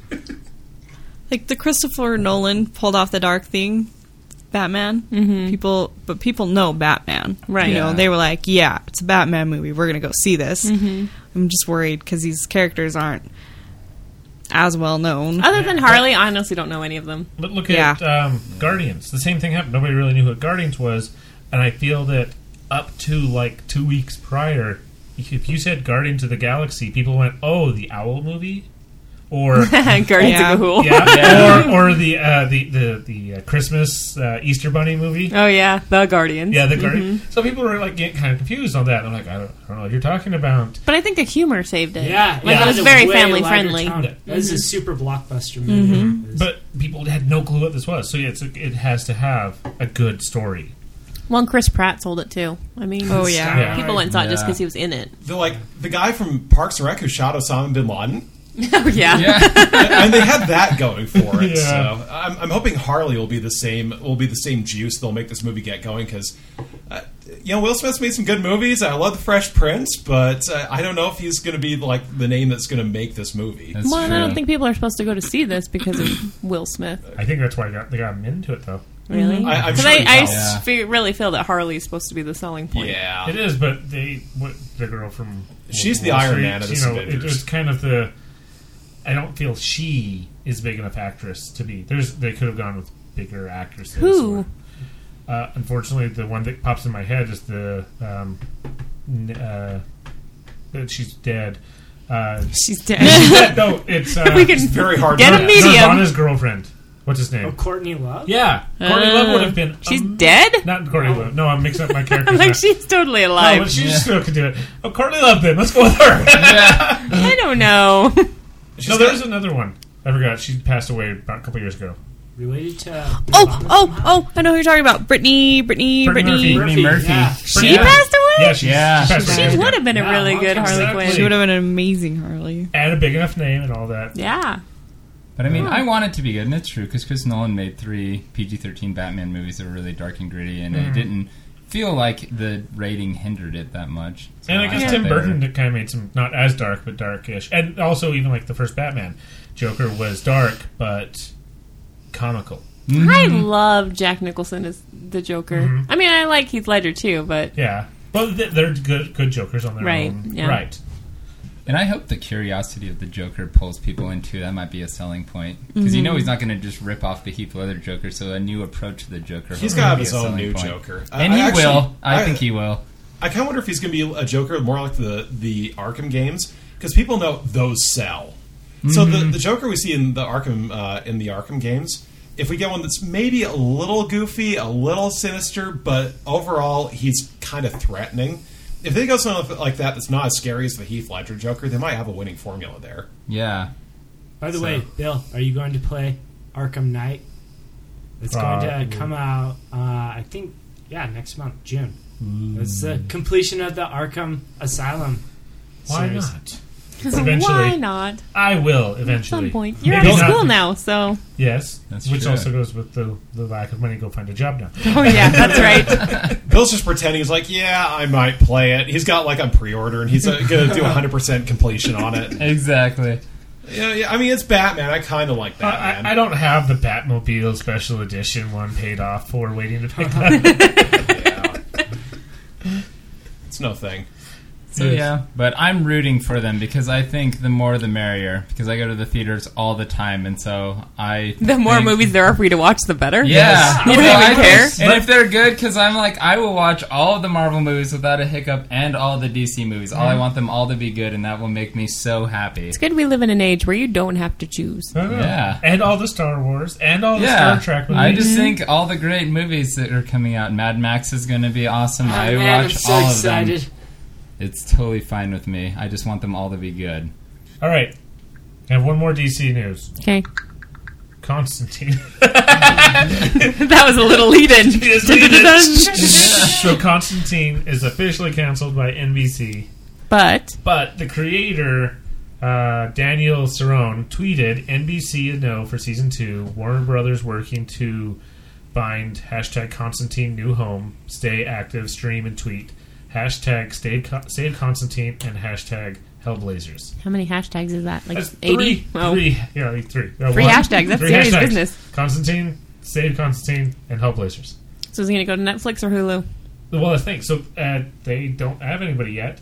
Like the Christopher Nolan pulled off the dark thing, Batman. People know Batman, Right. You know, Yeah. they were like, "Yeah, it's a Batman movie. We're gonna go see this." I'm just worried because these characters aren't as well known. Other than Harley, I honestly don't know any of them. But look at Guardians. The same thing happened. Nobody really knew what Guardians was. And I feel that up to like 2 weeks prior, if you said Guardians of the Galaxy, people went, "Oh, the Owl movie?" Or Guardians Yeah. of Gahul. yeah, or the Christmas Easter Bunny movie. Oh yeah, the Guardians. Yeah, the Guardian. So people were like getting kind of confused on that. I'm like, I don't know what you're talking about. But I think the humor saved it. Yeah, Like, yeah. it was It's a very way family lighter friendly. tone. This is a super blockbuster movie. It's- But people had no clue what this was. So yeah, it has to have a good story. Well, and Chris Pratt sold it too. I mean, Oh, yeah. Yeah. people went and saw it just Yeah. because he was in it. The guy from Parks and Rec who shot Osama bin Laden, Oh yeah. Yeah. and they had that going for it. Yeah. So I'm hoping Harley will be the same. Will be the same juice. They'll make this movie get going because, Will Smith's made some good movies. I love The Fresh Prince, but I don't know if he's going to be like the name that's going to make this movie. That's Well, and I true. don't think people are supposed to go to see this because of Will Smith. I think that's why they got him into it, though. Really? I'm Because sure he I will. really feel that Harley's supposed to be the selling point. Yeah, It is, but the girl from She's the Wall Iron Street, Man of this it Avengers. was kind of the. I don't feel she is big enough actress to be. They could have gone with bigger actresses. Who? Unfortunately, the one that pops in my head is the. She's dead. She's dead. No, it's. We can it's very hard. get to a medium. Nirvana's girlfriend. What's his Oh, name? Courtney Love? Yeah, Courtney Love would have been. She's dead? Not Courtney Love. No, I'm mixing up my characters. I'm like, now. she's totally No, alive. but she still could do it. Oh, Courtney Love, then. Let's go with her. I don't know. No, there's another one. I forgot. She passed away about a couple years ago. Related to... I know who you're talking about. Brittany Brittany Murphy. Brittany Murphy. Yeah. She passed away? Yeah, she passed She away. would have been a Yeah, really long good time. Harley Exactly. Quinn. She would have been an amazing Harley. And a big enough name and all that. Yeah. But I mean, I want it to be good, and it's true, because Chris Nolan made 3 PG-13 Batman movies that were really dark and gritty, and it didn't feel like the rating hindered it that much. So And I guess thought Tim they were- Burton kind of made some, not as dark, but darkish. And also, even like the first Batman, Joker was dark, but comical. I love Jack Nicholson as the Joker. I mean, I like Heath Ledger too, but Yeah. But they're good Jokers on their Right, own. yeah. Right. And I hope the curiosity of the Joker pulls people into that. Might be a selling point, because you know he's not going to just rip off the Heath Ledger Joker. So a new approach to the Joker. He's hopefully got be his a own selling new point. Joker, And he will. I think he will. I kind of wonder if he's going to be a Joker more like the Arkham games, because people know those sell. So the Joker we see in the Arkham games, if we get one that's maybe a little goofy, a little sinister, but overall he's kind of threatening. If they go something like that that's not as scary as the Heath Ledger Joker, they might have a winning formula there. Yeah. By the way, Bill, are you going to play Arkham Knight? It's going to come out, I think, next month, June. It's the completion of the Arkham Asylum Why series. not? 'cause Eventually. why not? I will At eventually. some point. You're Maybe out of not- school now, so. Yes, That's which true. also goes with the lack of money. Go find a job now. Oh, yeah, that's right. Bill's just pretending he's like, yeah, I might play it. He's got like a pre-order and he's going to do 100% completion on it. Exactly. Yeah, I mean, it's Batman. I kind of like Batman. I don't have the Batmobile Special Edition one paid off for waiting to pick up. It's no thing. So yeah, but I'm rooting for them because I think the more the merrier. Because I go to the theaters all the time, and so the more movies there are for you to watch, the better. Yeah, you don't even care. And if they're good, because I'm like, I will watch all of the Marvel movies without a hiccup, and all of the DC movies. All I want them all to be good, and that will make me so happy. It's good we live in an age where you don't have to choose. Yeah, and all the Star Wars and all the Star Trek movies. I just think all the great movies that are coming out. Mad Max is going to be awesome. I watch I'm so all excited. of them. It's totally fine with me. I just want them all to be good. All right. I have one more DC news. Okay. Constantine. That was a little lead-in. So Constantine is officially canceled by NBC. But the creator, Daniel Cerrone, tweeted, NBC a no for Season 2. Warner Brothers working to find hashtag Constantine new home. Stay active, stream, and tweet. Hashtag save Constantine and hashtag Hellblazers. how many hashtags is that? Like That's 80? Three Three hashtags. That's serious business. Constantine, save Constantine, and Hellblazers. So is he going to go to Netflix or Hulu? Well, the thing, so they don't have anybody yet,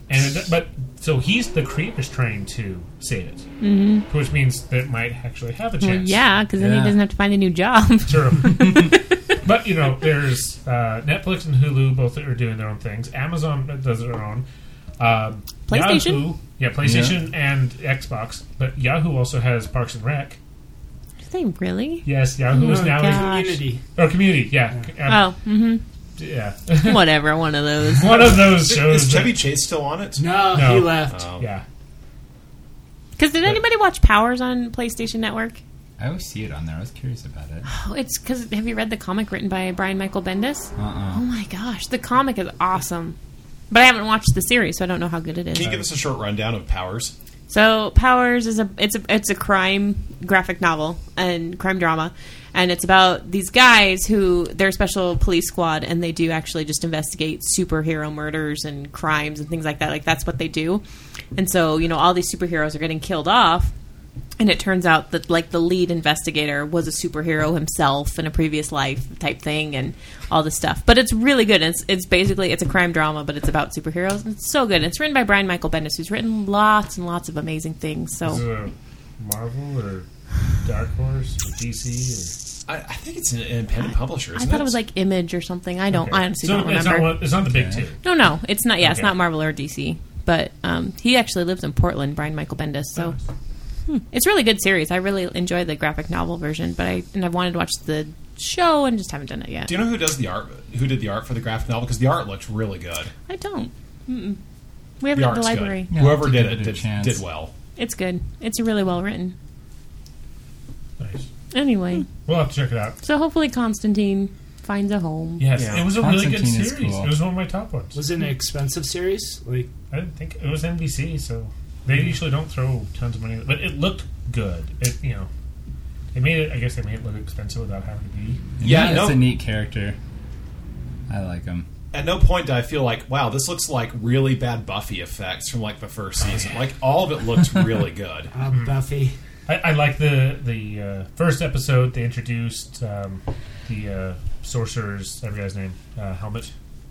so he's the creator's trying to save it, which means that it might actually have a Well, chance. yeah, because then he doesn't have to find a new job. True. But, there's Netflix and Hulu, both are doing their own things. Amazon does their own. PlayStation? Yahoo, PlayStation and Xbox. But Yahoo also has Parks and Rec. Do they really? Yes, Yahoo is now... gosh. Community. Community, yeah. Yeah. Whatever, one of those. One of those shows. Is Chevy Chase still on it? No, he left. Yeah. Because did anybody watch Powers on PlayStation Network? I always see it on there. I was curious about it. Oh, it's because, have you read the comic written by Brian Michael Bendis? Uh-uh. Oh my gosh, the comic is awesome. But I haven't watched the series, so I don't know how good it is. Can you give us a short rundown of Powers? So Powers is it's a crime graphic novel and crime drama, and it's about these guys who they're a special police squad, and they do actually just investigate superhero murders and crimes and things like that. Like that's what they do. And so all these superheroes are getting killed off. And it turns out that, like, the lead investigator was a superhero himself in a previous life type thing and all this stuff. But it's really good. It's basically, it's a crime drama, but it's about superheroes. And it's so good. It's written by Brian Michael Bendis, who's written lots and lots of amazing things. So Is it a Marvel or Dark Horse or DC? I think it's an independent publisher, I isn't thought it? it was like Image or something. I honestly don't it's remember. It's not the big two. No, it's not. Yeah, it's Okay. not Marvel or DC. But he actually lives in Portland, Brian Michael Bendis. So it's a really good series. I really enjoy the graphic novel version, but I've wanted to watch the show and just haven't done it yet. Do you know who does the art? Who did the art for the graphic novel? Because the art looks really good. I don't. We have The it at the art's library. good. Yeah, Whoever to did give it it a chance. did well. It's good. It's really well written. Nice. Anyway, We'll have to check it out. so hopefully Constantine finds a home. Yes, Yeah. it was a really good Constantine is series. cool. It was one of my top ones. Was it an expensive series? Like, I didn't think it was NBC, so they usually don't throw tons of money, but it looked good. They made it. I guess they made it look expensive without having to be. Yeah, It's no. a neat character. I like him. At no point did I feel like, wow, this looks like really bad Buffy effects from like the first season. Like all of it looks really good. Buffy. I like the first episode. They introduced the sorcerer's, every guy's name, Helmet.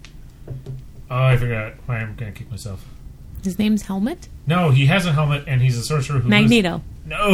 Oh, I forgot. I'm going to kick myself. His name's Helmet? No, he has a helmet, and he's a sorcerer who Magneto. No.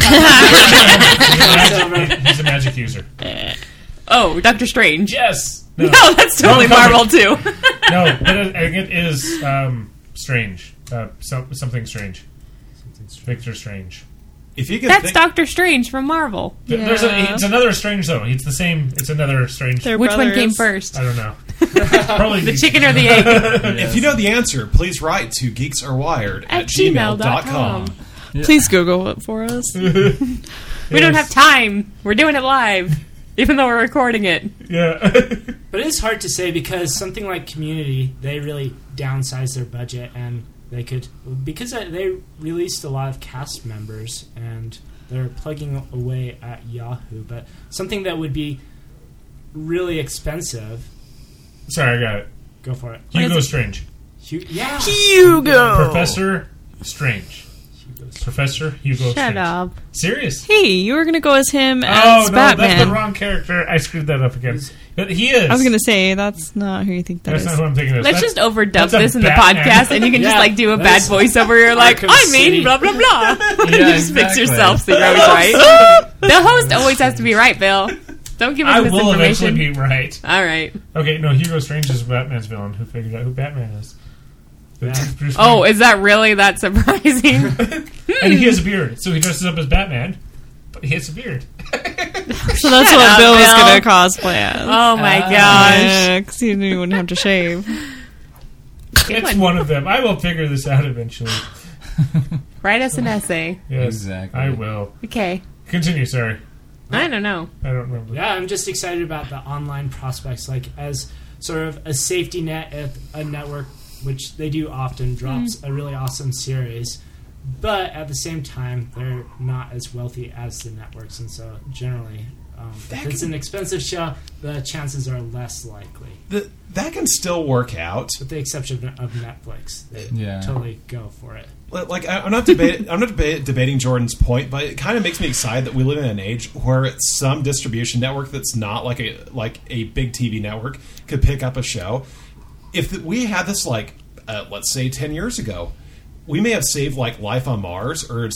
He's a magic user. Oh, Doctor Strange. Yes. No, that's totally Wrong Marvel too. No, but I think it is Strange. Something Strange. Victor Strange. If you could That's think, Doctor Strange from Marvel. It's another Strange though. It's the same. It's another Strange. They're Which one brothers. came first? I don't know. Probably The chicken or the egg? if you know the answer, please write to geeksarewired@gmail.com. Please Google it for us. We don't have time. We're doing it live, even though we're recording it. Yeah. But it is hard to say because something like Community, they really downsized their budget and they could, because they released a lot of cast members and they're plugging away at Yahoo. But something that would be really expensive, Sorry, I got it. go for it. Hugo Strange. Yeah. Hugo! Professor Strange. Hugo Strange. Professor Hugo Shut Strange. up. Serious? Hey, you were gonna go as him Oh, as no, Batman. that's the wrong character. I screwed that up again. But he is. I was gonna say that's not who you think that That's is. not who I'm thinking of. Let's That's- just overdub that's a this in the Batman. podcast, and you can just Yeah, like do a bad that's voiceover. You're like, Arkham I City. mean, blah blah blah. Yeah, you just fix exactly. yourself, so you're always right. The host always has to be right, Bill. Don't give us I will eventually misinformation. be right. All right. Okay, no, Hugo Strange is Batman's villain. Who figured out who Batman is? Yeah. Bruce Oh, Wayne. is that really that surprising? And he has a beard, so he dresses up as Batman, but he has a beard. So that's Shut what up, Bill was Bill. gonna cosplay as. Oh my gosh. Because he wouldn't have to shave. It's one of them. I will figure this out eventually. Write us an essay. Yes, Exactly. I will. Okay. Continue, sorry. I don't know. I don't remember. Yeah, I'm just excited about the online prospects, like as sort of a safety net if a network, which they do often, drops a really awesome series. But at the same time, they're not as wealthy as the networks, and so generally, if it's an expensive show, the chances are less likely. That can still work out. With the exception of Netflix, they Yeah. totally go for it. Like I'm not debating Jordan's point, but it kind of makes me excited that we live in an age where it's some distribution network that's not like a big TV network could pick up a show. If we had this let's say 10 years ago, we may have saved like Life on Mars or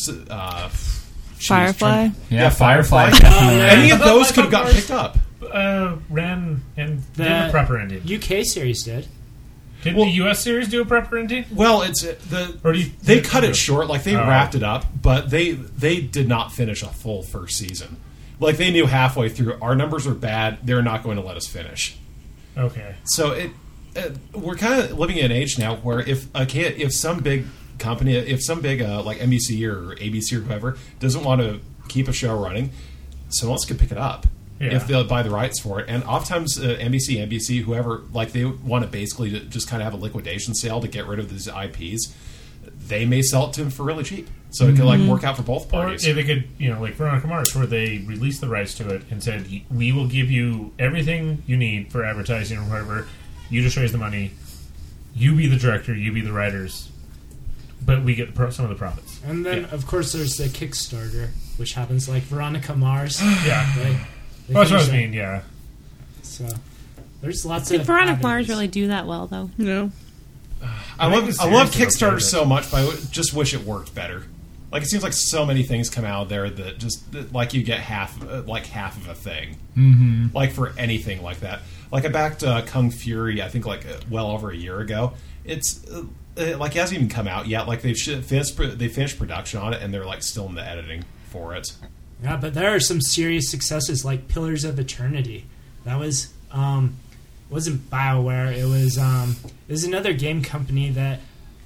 Firefly. Yeah, Firefly. definitely. Any of those could have gotten picked up. Ran and did The a proper ending. UK series did. Did Well- the U.S. series do a proper ending? Well, it's Or do you, they cut it short. Like they Oh. wrapped it up, but they did not finish a full first season. Like they knew halfway through, our numbers are bad. They're not going to let us finish. Okay. So we're kind of living in an age now where if some big company, if some big like NBC or ABC or whoever doesn't want to keep a show running, someone else could pick it up. Yeah. If they'll buy the rights for it. And oftentimes NBC, whoever, like they want to basically just kind of have a liquidation sale to get rid of these IPs. They may sell it to them for really cheap. So it could like work out for both Or parties. if it could, like Veronica Mars, where they released the rights to it and said, we will give you everything you need for advertising or whatever. You just raise the money. You be the director. You be the writers. But we get some of the profits. And then, of course, there's the Kickstarter, which happens like Veronica Mars. Yeah. They Well, that's what I finish mean, yeah. So there's lots Did of Veronica avenues. Mars really do that well, though? No. I think love the Kickstarter series is okay, so much, but I just wish it worked better. Like it seems like so many things come out of there that just like you get half of a thing. Mm-hmm. Like for anything like that. Like I backed Kung Fury, I think well over a year ago. It's like it hasn't even come out yet. Like they finished production on it, and they're like still in the editing for it. Yeah, but there are some serious successes like Pillars of Eternity. That was wasn't BioWare. It was another game company that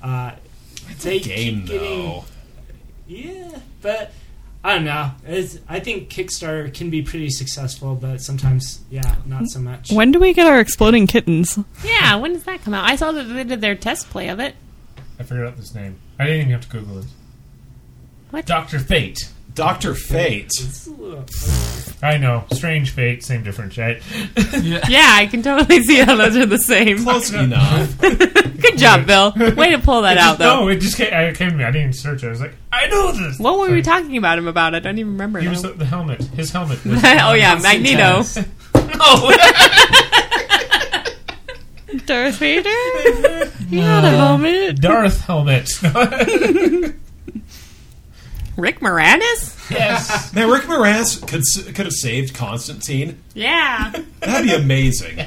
they Game keep getting. though. Yeah, but I don't know. I think Kickstarter can be pretty successful, but sometimes, not so much. When do we get our exploding kittens? Yeah, when does that come out? I saw that they did their test play of it. I figured out this name. I didn't even have to Google it. What? Dr. Fate. Dr. Fate. I know. Strange Fate, same difference, right? Yeah, I can totally see how those are the same. Close enough. Good job, Bill. Way to pull that out, though. No, it just came to me. I didn't even search it. I was like, I know this. What were we talking about him about? I don't even remember. He was now. the helmet. His helmet. Was, Oh, yeah, Magneto. Darth Vader? He had a moment. Darth helmet. Rick Moranis? Yes. Man, Rick Moranis could have saved Constantine. Yeah. That'd be amazing.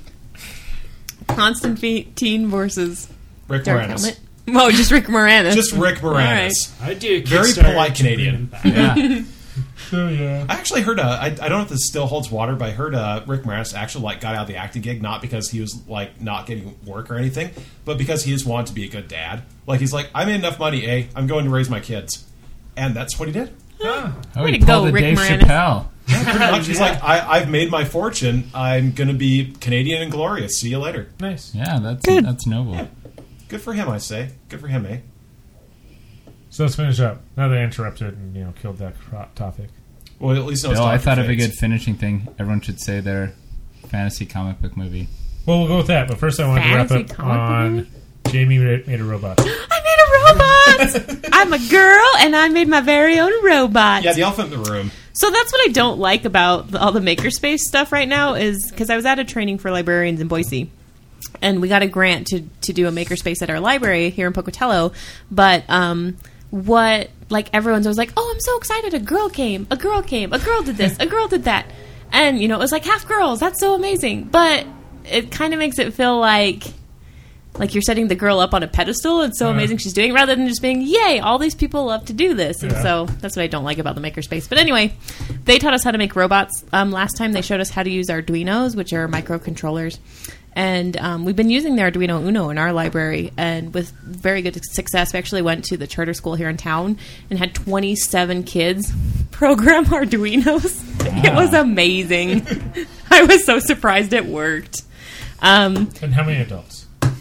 Constantine versus Rick Dark Moranis. Helmet. Whoa, just Rick Moranis. Just Rick Moranis. I'd do a Very Kickstarter polite to bring Canadian. him back. Yeah. So, yeah. I actually heard I don't know if this still holds water, but I heard Rick Moranis actually got out of the acting gig not because he was not getting work or anything, but because he just wanted to be a good dad. Like he's like, I made enough money, I'm going to raise my kids, and that's what he did. Oh, Way he to go, pulled a Rick Dave Moranis. Chappelle. Pretty much, he's like, I've made my fortune. I'm going to be Canadian and glorious. See you later. Nice. Yeah, Good. that's noble. Good for him, I say. Good for him, eh? So let's finish up. Now they interrupted and killed that topic. Well, at least it was Bill, I Dr. thought of a Fates. good finishing thing. Everyone should say their fantasy comic book movie. Well, we'll go with that. But first, I wanted to wrap Fantasy up comic book on movie? Jamie made a robot. I made a robots. I'm a girl, and I made my very own robot. Yeah, the elephant in the room. So that's what I don't like about all the makerspace stuff right now is because I was at a training for librarians in Boise, and we got a grant to do a makerspace at our library here in Pocatello. But what, like, everyone's always like, oh, I'm so excited, a girl came, a girl did this, a girl did that. And, you know, it was like half girls. That's so amazing. But it kind of makes it feel like you're setting the girl up on a pedestal. It's so amazing she's doing, rather than just being, yay, all these people love to do this. And so that's what I don't like about the makerspace. But anyway, they taught us how to make robots. Last time they showed us how to use Arduinos, which are microcontrollers. And we've been using the Arduino Uno in our library, and with very good success. We actually went to the charter school here in town and had 27 kids program Arduinos. Wow. It was amazing. I was so surprised it worked. And how many adults?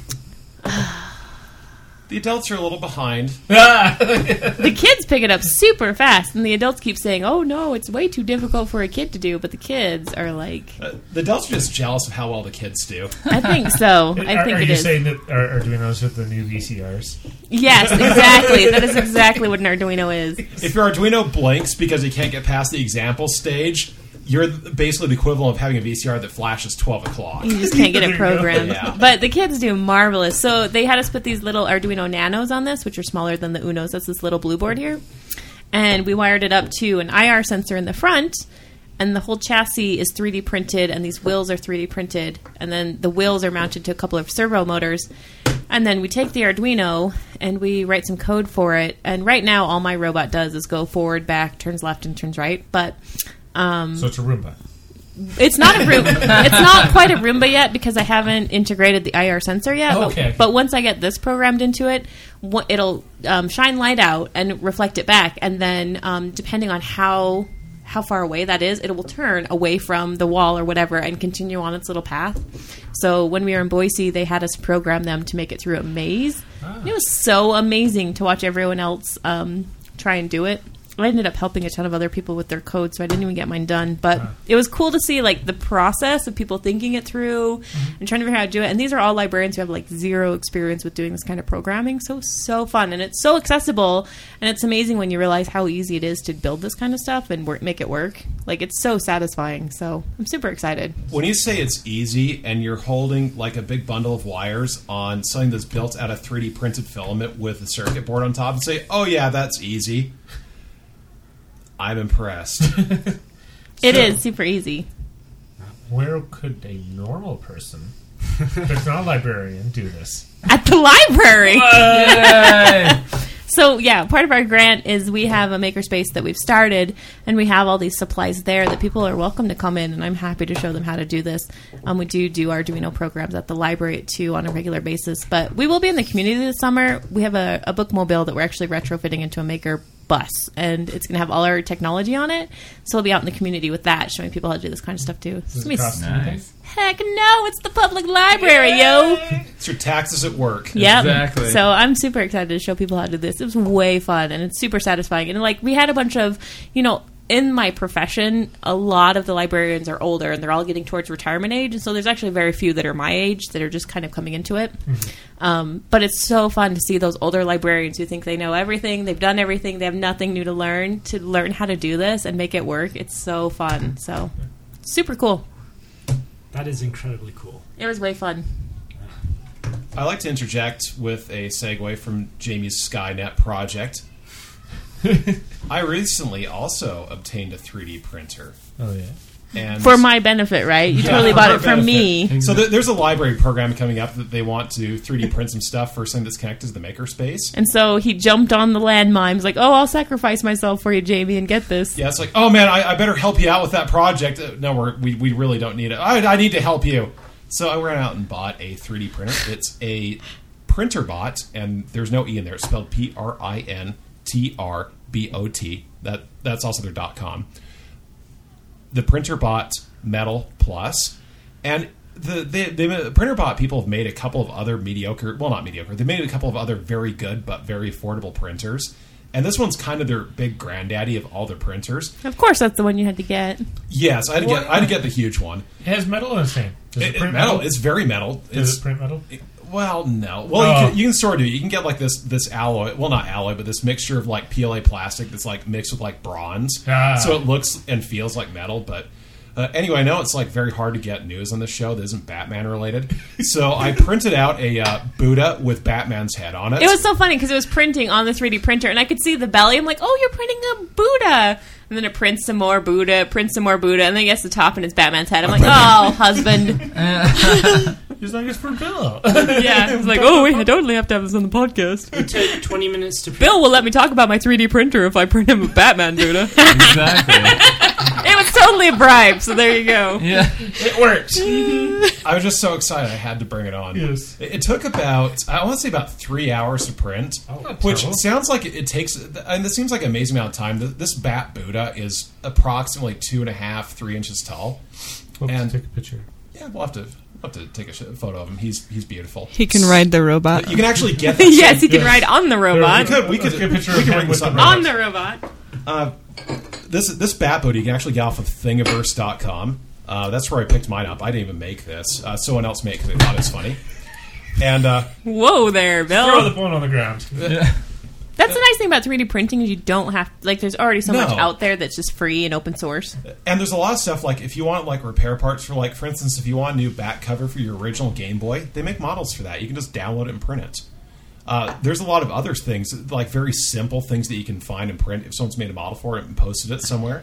The adults are a little behind. The kids pick it up super fast, and the adults keep saying, oh, no, it's way too difficult for a kid to do. But the kids are like... the adults are just jealous of how well the kids do. I think so. I think are it you is. saying that Arduinos are the new VCRs? Yes, exactly. That is exactly what an Arduino is. If your Arduino blinks because you can't get past the example stage, you're basically the equivalent of having a VCR that flashes 12 o'clock. You just can't get it programmed. Yeah. But the kids do marvelous. So they had us put these little Arduino Nanos on this, which are smaller than the Unos. That's this little blue board here. And we wired it up to an IR sensor in the front. And the whole chassis is 3D printed, and these wheels are 3D printed. And then the wheels are mounted to a couple of servo motors. And then we take the Arduino, and we write some code for it. And right now, all my robot does is go forward, back, turns left, and turns right. But... so it's a Roomba. It's not a Roomba. It's not quite a Roomba yet because I haven't integrated the IR sensor yet. Okay. But once I get this programmed into it, it'll shine light out and reflect it back. And then depending on how far away that is, it will turn away from the wall or whatever and continue on its little path. So when we were in Boise, they had us program them to make it through a maze. And it was so amazing to watch everyone else try and do it. I ended up helping a ton of other people with their code, so I didn't even get mine done. But it was cool to see like the process of people thinking it through and trying to figure out how to do it. And these are all librarians who have like zero experience with doing this kind of programming. So fun. And it's so accessible. And it's amazing when you realize how easy it is to build this kind of stuff and make it work. Like, it's so satisfying. So I'm super excited. When you say it's easy and you're holding like a big bundle of wires on something that's built out of 3D printed filament with a circuit board on top and say, oh yeah, that's easy, I'm impressed. It is super easy. Where could a normal person that's not a librarian do this? At the library! Yay! So, yeah, part of our grant is we have a makerspace that we've started, and we have all these supplies there that people are welcome to come in, and I'm happy to show them how to do this. We do Arduino programs at the library, too, on a regular basis. But we will be in the community this summer. We have a bookmobile that we're actually retrofitting into a maker bus, and it's going to have all our technology on it. So we'll be out in the community with that, showing people how to do this kind of stuff, too. Does it cost anything? Heck no, it's the public library, yo! It's your taxes at work. Yep. Exactly. So I'm super excited to show people how to do this. It was way fun, and it's super satisfying. And like, we had a bunch of, in my profession, a lot of the librarians are older, and they're all getting towards retirement age. And so there's actually very few that are my age that are just kind of coming into it. Mm-hmm. But it's so fun to see those older librarians who think they know everything, they've done everything, they have nothing new to learn how to do this and make it work. It's so fun. So super cool. That is incredibly cool. It was way fun. I like to interject with a segue from Jamie's Skynet project. I recently also obtained a 3D printer. Oh, yeah. And For my benefit, right? You totally bought it from me. So there's a library program coming up that they want to 3D print some stuff for something that's connected to the makerspace. And so he jumped on the landmine. He's like, oh, I'll sacrifice myself for you, Jamie, and get this. Yeah, it's like, oh man, I better help you out with that project. No, we really don't need it. I need to help you. So I ran out and bought a 3D printer. It's a printer bot, and there's no E in there. It's spelled PRINTRBOT. That's also their .com. The PrinterBot Metal Plus, and the PrinterBot people have made a couple of other they made a couple of other very good but very affordable printers, and this one's kind of their big granddaddy of all their printers. Of course, that's the one you had to get. Yes, I had to get the huge one. It has metal in its name. Does it print metal? It's very metal. Does it print metal? Well, no. Well, you can sort of do it. You can get like this alloy. Well, not alloy, but this mixture of like PLA plastic that's like mixed with like bronze, so it looks and feels like metal. But anyway, I know it's like very hard to get news on the show that isn't Batman related. So I printed out a Buddha with Batman's head on it. It was so funny because it was printing on the 3D printer, and I could see the belly. I'm like, oh, you're printing a Buddha. And then it prints some more Buddha, and then it gets the top and it's Batman's head. I'm like, oh, husband. He's like, it's for Bill. Yeah. It's like, oh, we totally have to have this on the podcast. It took 20 minutes to print. Bill will let me talk about my 3D printer if I print him a Batman Buddha. Exactly. It was totally a bribe, so there you go. Yeah. It works. I was just so excited I had to bring it on. Yes. It took about, I want to say about 3 hours to print, which terrible. sounds like it takes, and this seems like an amazing amount of time. This Bat Buddha is approximately 2.5, 3 inches tall. And take a picture. Yeah, we'll have to take a photo of him. He's beautiful. He can ride the robot. You can actually get Yes, he can ride on the robot. We could Let's get a picture of ring him this with up. the On the robot. This Bat Buddha you can actually get off of Thingiverse.com. That's where I picked mine up. I didn't even make this. Someone else made it because they thought it was funny. And Whoa there, Bill. Throw the phone on the ground. That's the nice thing about 3D printing is you don't have, like, there's already so much No. out there that's just free and open source. And there's a lot of stuff, like, if you want, like, repair parts for, like, for instance, if you want a new back cover for your original Game Boy, they make models for that. You can just download it and print it. There's a lot of other things, like very simple things that you can find and print if someone's made a model for it and posted it somewhere.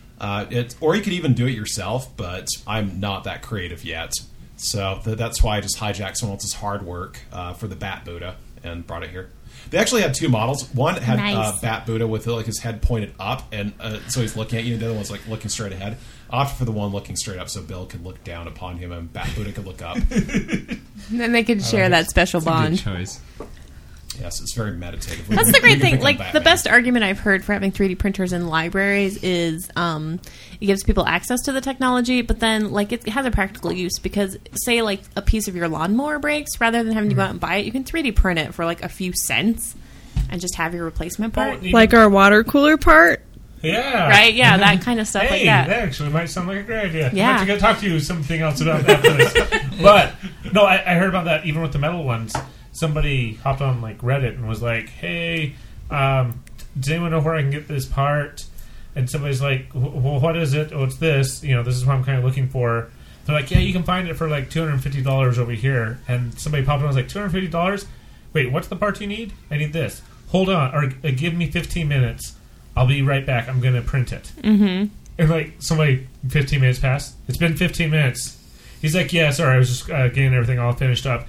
Or you could even do it yourself, but I'm not that creative yet. So that's why I just hijacked someone else's hard work for the Bat Buddha and brought it here. They actually had two models. One had Nice. Bat Buddha with like his head pointed up, and so he's looking at you. And the other one's like looking straight ahead. I opted for the one looking straight up, so Bill could look down upon him, and Bat Buddha could look up. And then they could share that special Good bond. choice. Yes, it's very meditative. That's the We great can thing. pick on Like, the Batman. best argument I've heard for having 3D printers in libraries is it gives people access to the technology, but then, like, it has a practical use because, say, like, a piece of your lawnmower breaks, rather than having to go out and buy it, you can 3D print it for, like, a few cents and just have your replacement part. Like our water cooler part. Yeah. Right? Yeah, that kind of stuff Hey, like that. actually might sound like a great idea. Yeah. I'm actually going to talk to you something else about that. Place. But, no, I heard about that even with the metal ones. Somebody hopped on, like, Reddit and was like, hey, does anyone know where I can get this part? And somebody's like, well, what is it? Oh, it's this. You know, this is what I'm kind of looking for. They're like, yeah, you can find it for, like, $250 over here. And somebody popped on and was like, $250? Wait, what's the part you need? I need this. Hold on. Or give me 15 minutes. I'll be right back. I'm going to print it. Mm-hmm. And, like, somebody, 15 minutes passed. It's been 15 minutes. He's like, yeah, sorry, I was just getting everything all finished up.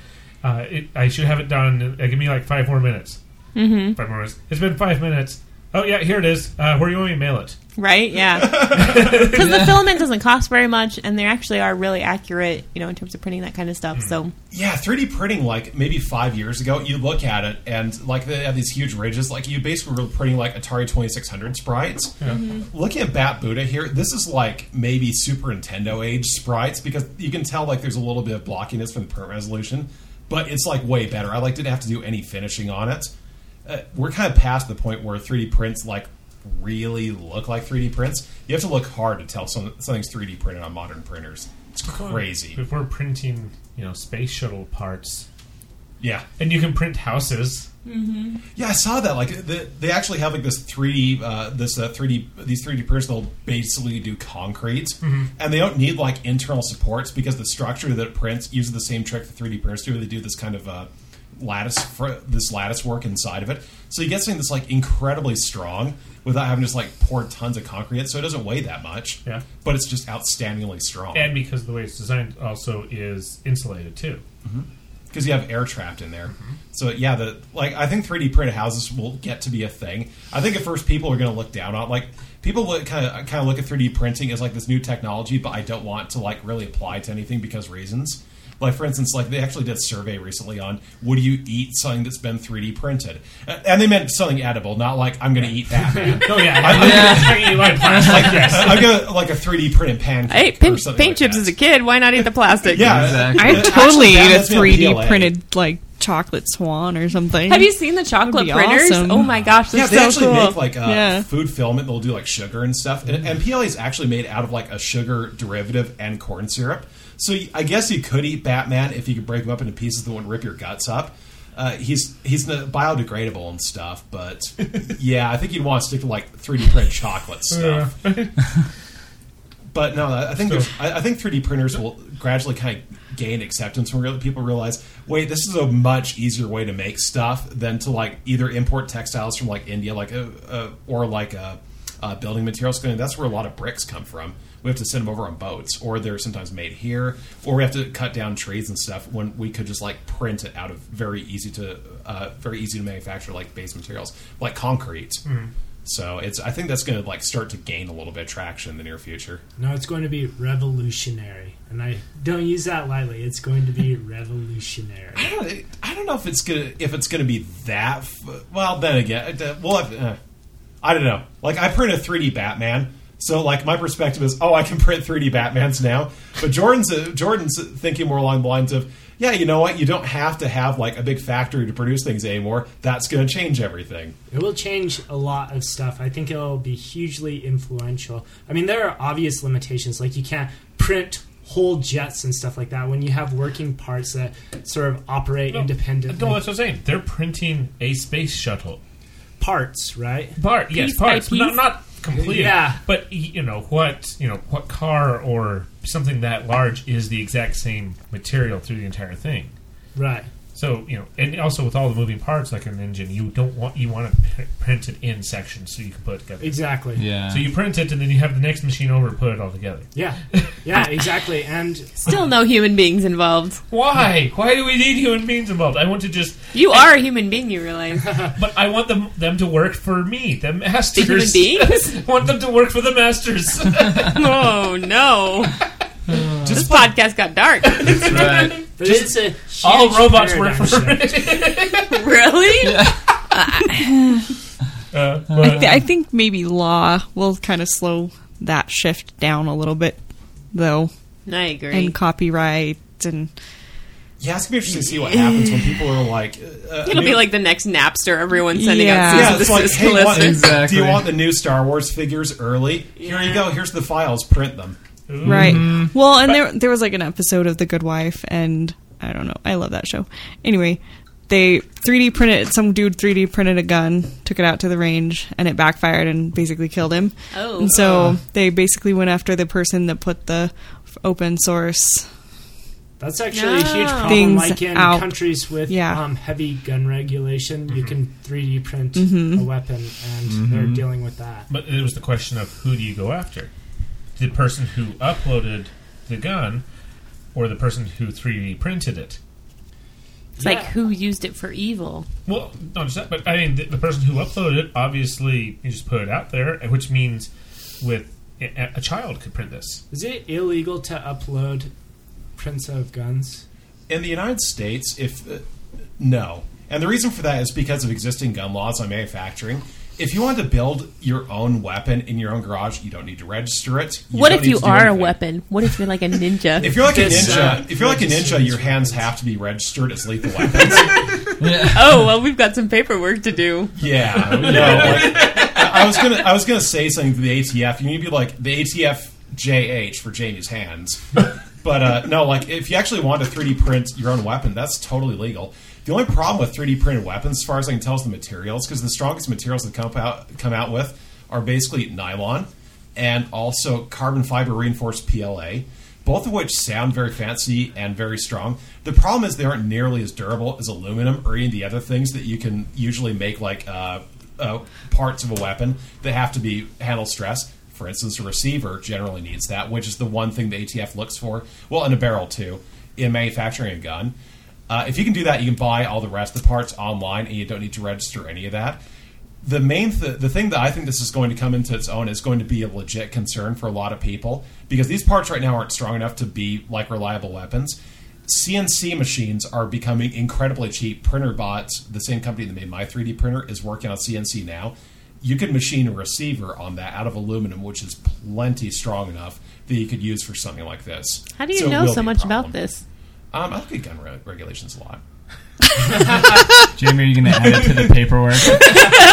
I should have it done. Give me, like, 5 more minutes. Mm-hmm. 5 more minutes. It's been 5 minutes. Oh, yeah, here it is. Where do you want me to mail it? Right? Yeah. Because the filament doesn't cost very much, and they actually are really accurate, you know, in terms of printing that kind of stuff. So Yeah, 3D printing, like, maybe 5 years ago, you look at it, and, like, they have these huge ridges. Like, you basically were printing, like, Atari 2600 sprites. Yeah. Looking at Bat Buddha here, this is, like, maybe Super Nintendo age sprites, because you can tell, like, there's a little bit of blockiness from the print resolution, but it's, like, way better. I, like, didn't have to do any finishing on it. We're kind of past the point where 3D prints, like, really look like 3D prints. You have to look hard to tell something's 3D printed on modern printers. It's crazy. If we're printing, you know, space shuttle parts, Yeah. and you can print houses. Yeah, I saw that. Like, they actually have like this 3D, these 3D printers that'll basically do concrete, and they don't need like internal supports because the structure that it prints uses the same trick the 3D printers do. They do this kind of lattice work inside of it, so you get something that's like incredibly strong without having to just like pour tons of concrete in it, so it doesn't weigh that much. Yeah. But it's just outstandingly strong. And because the way it's designed also is insulated, too. Because you have air trapped in there. So yeah, I think 3D printed houses will get to be a thing. I think at first people are going to look down on it. Like, people kind of look at 3D printing as like this new technology, but I don't want to like really apply to anything because reasons. Like, for instance, like they actually did a survey recently on would you eat something that's been 3D printed, and they meant something edible, not like I'm going to eat Batman. Oh, yeah. Yes. I'm going to like a 3D printed pancake. I ate or something paint like chips that. as a kid. Why not eat the plastic? Yeah, Exactly. I'd Actually, totally that eat a has me on 3D PLA. printed like chocolate swan or something. Have you seen the chocolate That'd be printers? awesome. Oh my gosh, they're Yeah, they so actually cool. make like Yeah. food filament. They'll do like sugar and stuff, and PLA is actually made out of like a sugar derivative and corn syrup. So I guess you could eat Batman if you could break him up into pieces that wouldn't rip your guts up. He's biodegradable and stuff, but yeah, I think you'd want to stick to like 3D printed chocolate stuff. But no, I think 3D printers will gradually kind of gain acceptance when people realize, wait, this is a much easier way to make stuff than to like either import textiles from like India, or building materials. That's where a lot of bricks come from. We have to send them over on boats, or they're sometimes made here, or we have to cut down trees and stuff when we could just like print it out of very easy to manufacture like base materials like concrete. So I think that's going to like start to gain a little bit of traction in the near future. No, it's going to be revolutionary, and I don't use that lightly. It's going to be revolutionary. I don't know if it's gonna be that. Well, then again, I don't know. Like I print a 3D Batman. So, like, my perspective is, I can print 3D Batmans now. But Jordan's thinking more along the lines of, yeah, you know what? You don't have to have, like, a big factory to produce things anymore. That's going to change everything. It will change a lot of stuff. I think it will be hugely influential. I mean, there are obvious limitations. Like, you can't print whole jets and stuff like that when you have working parts that sort of operate independently. No, that's what I'm saying. They're printing a space shuttle. Parts, right? Yes, parts. Not completely. Yeah. But what car or something that large is the exact same material through the entire thing. Right. So, and also with all the moving parts like an engine, you want to print it in sections so you can put it together. Exactly. Yeah. So you print it and then you have the next machine over to put it all together. Yeah. Yeah, exactly. And Still no human beings involved. Why? Why do we need human beings involved? I want to just... You are a human being, you realize. But I want them to work for me, the masters. The human beings? I want them to work for the masters. Oh, no. This podcast got dark. That's right. but it's a huge All robots work for paradigm Really? I think maybe law will kind of slow that shift down a little bit, though. I agree. And copyright and... Yeah, it's going to be interesting to see what happens when people are like... It'll be like the next Napster. Everyone's sending Yeah. out Yeah, cease it's and like, desist hey, lists. Exactly. do you want the new Star Wars figures early? Here you go. Here's the files. Print them. Right. Well, and there was like an episode of The Good Wife, and I don't know. I love that show. Anyway, some dude 3D printed a gun, took it out to the range, and it backfired and basically killed him. Oh. And so they basically went after the person that put the open source. That's actually a huge problem. Things Like in out. countries with heavy gun regulation, you can 3D print a weapon, and they're dealing with that. But it was the question of who do you go after? The person who uploaded the gun or the person who 3D printed it? It's like who used it for evil. Well, not just that, but I mean, the person who uploaded it, obviously, you just put it out there, which means a child could print this. Is it illegal to upload prints of guns? In the United States, no. And the reason for that is because of existing gun laws on manufacturing. If you want to build your own weapon in your own garage, you don't need to register it. What if you are a weapon? What if you're like a ninja? If you're like a ninja, your hands have to be registered as lethal weapons. Oh, well, we've got some paperwork to do. Yeah, I was gonna say something to the ATF. You need to be like the ATF JH for Jamie's hands. But no, like if you actually want to 3D print your own weapon, that's totally legal. The only problem with 3D printed weapons, as far as I can tell, is the materials, because the strongest materials that come out with are basically nylon and also carbon fiber reinforced PLA, both of which sound very fancy and very strong. The problem is they aren't nearly as durable as aluminum or any of the other things that you can usually make, like parts of a weapon that have to be handle stress. For instance, a receiver generally needs that, which is the one thing the ATF looks for. Well, and a barrel, too, in manufacturing a gun. If you can do that, you can buy all the rest of the parts online, and you don't need to register any of that. The thing that I think this is going to come into its own is going to be a legit concern for a lot of people, because these parts right now aren't strong enough to be like reliable weapons. CNC machines are becoming incredibly cheap. PrinterBots, the same company that made my 3D printer, is working on CNC now. You could machine a receiver on that out of aluminum, which is plenty strong enough that you could use for something like this. How do you know so much about this? I look at gun regulations a lot. Jamie, are you going to add it to the paperwork? Oh, right.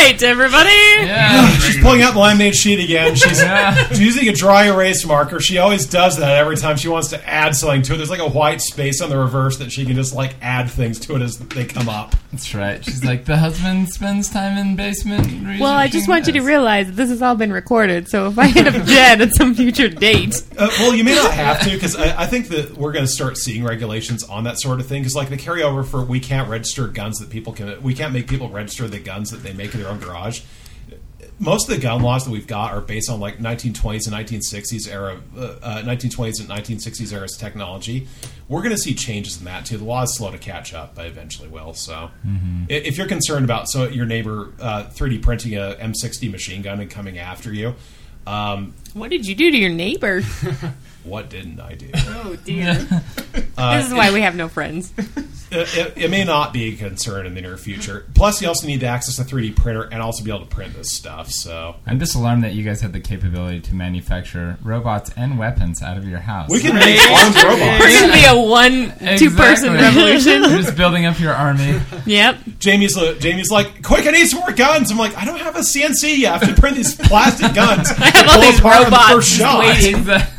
right, everybody. Yeah. She's pulling out the laminated sheet again. She's Yeah. using a dry erase marker. She always does that every time she wants to add something to it. There's like a white space on the reverse that she can just like add things to it as they come up. That's right. She's like, the husband spends time in basement. Well, I just want you to realize that this has all been recorded, so if I hit up Jed at some future date. Well, you may not have to, because I think that we're going to start seeing regulations on that sort of thing. Because like the carryover for we can't register guns that people can, we can't make people register the guns that they make in their own garage. Most of the gun laws that we've got are based on like 1920s and 1960s era, 1920s and 1960s era technology. We're going to see changes in that too. The law is slow to catch up, but eventually will. So, if you're concerned about your neighbor 3D printing a M60 machine gun and coming after you, What did you do to your neighbor? what didn't I do? Oh, dear. This is why we have no friends. It may not be a concern in the near future. Plus, you also need to access a 3D printer and also be able to print this stuff. So I'm just alarmed that you guys have the capability to manufacture robots and weapons out of your house. we can make armed robots. We're going to be a 1-2 person revolution. You're just building up your army. Yep. Jamie's like, quick, I need some more guns. I'm like, I don't have a CNC yet. I have to print these plastic guns. I have all these robots just shot. waiting.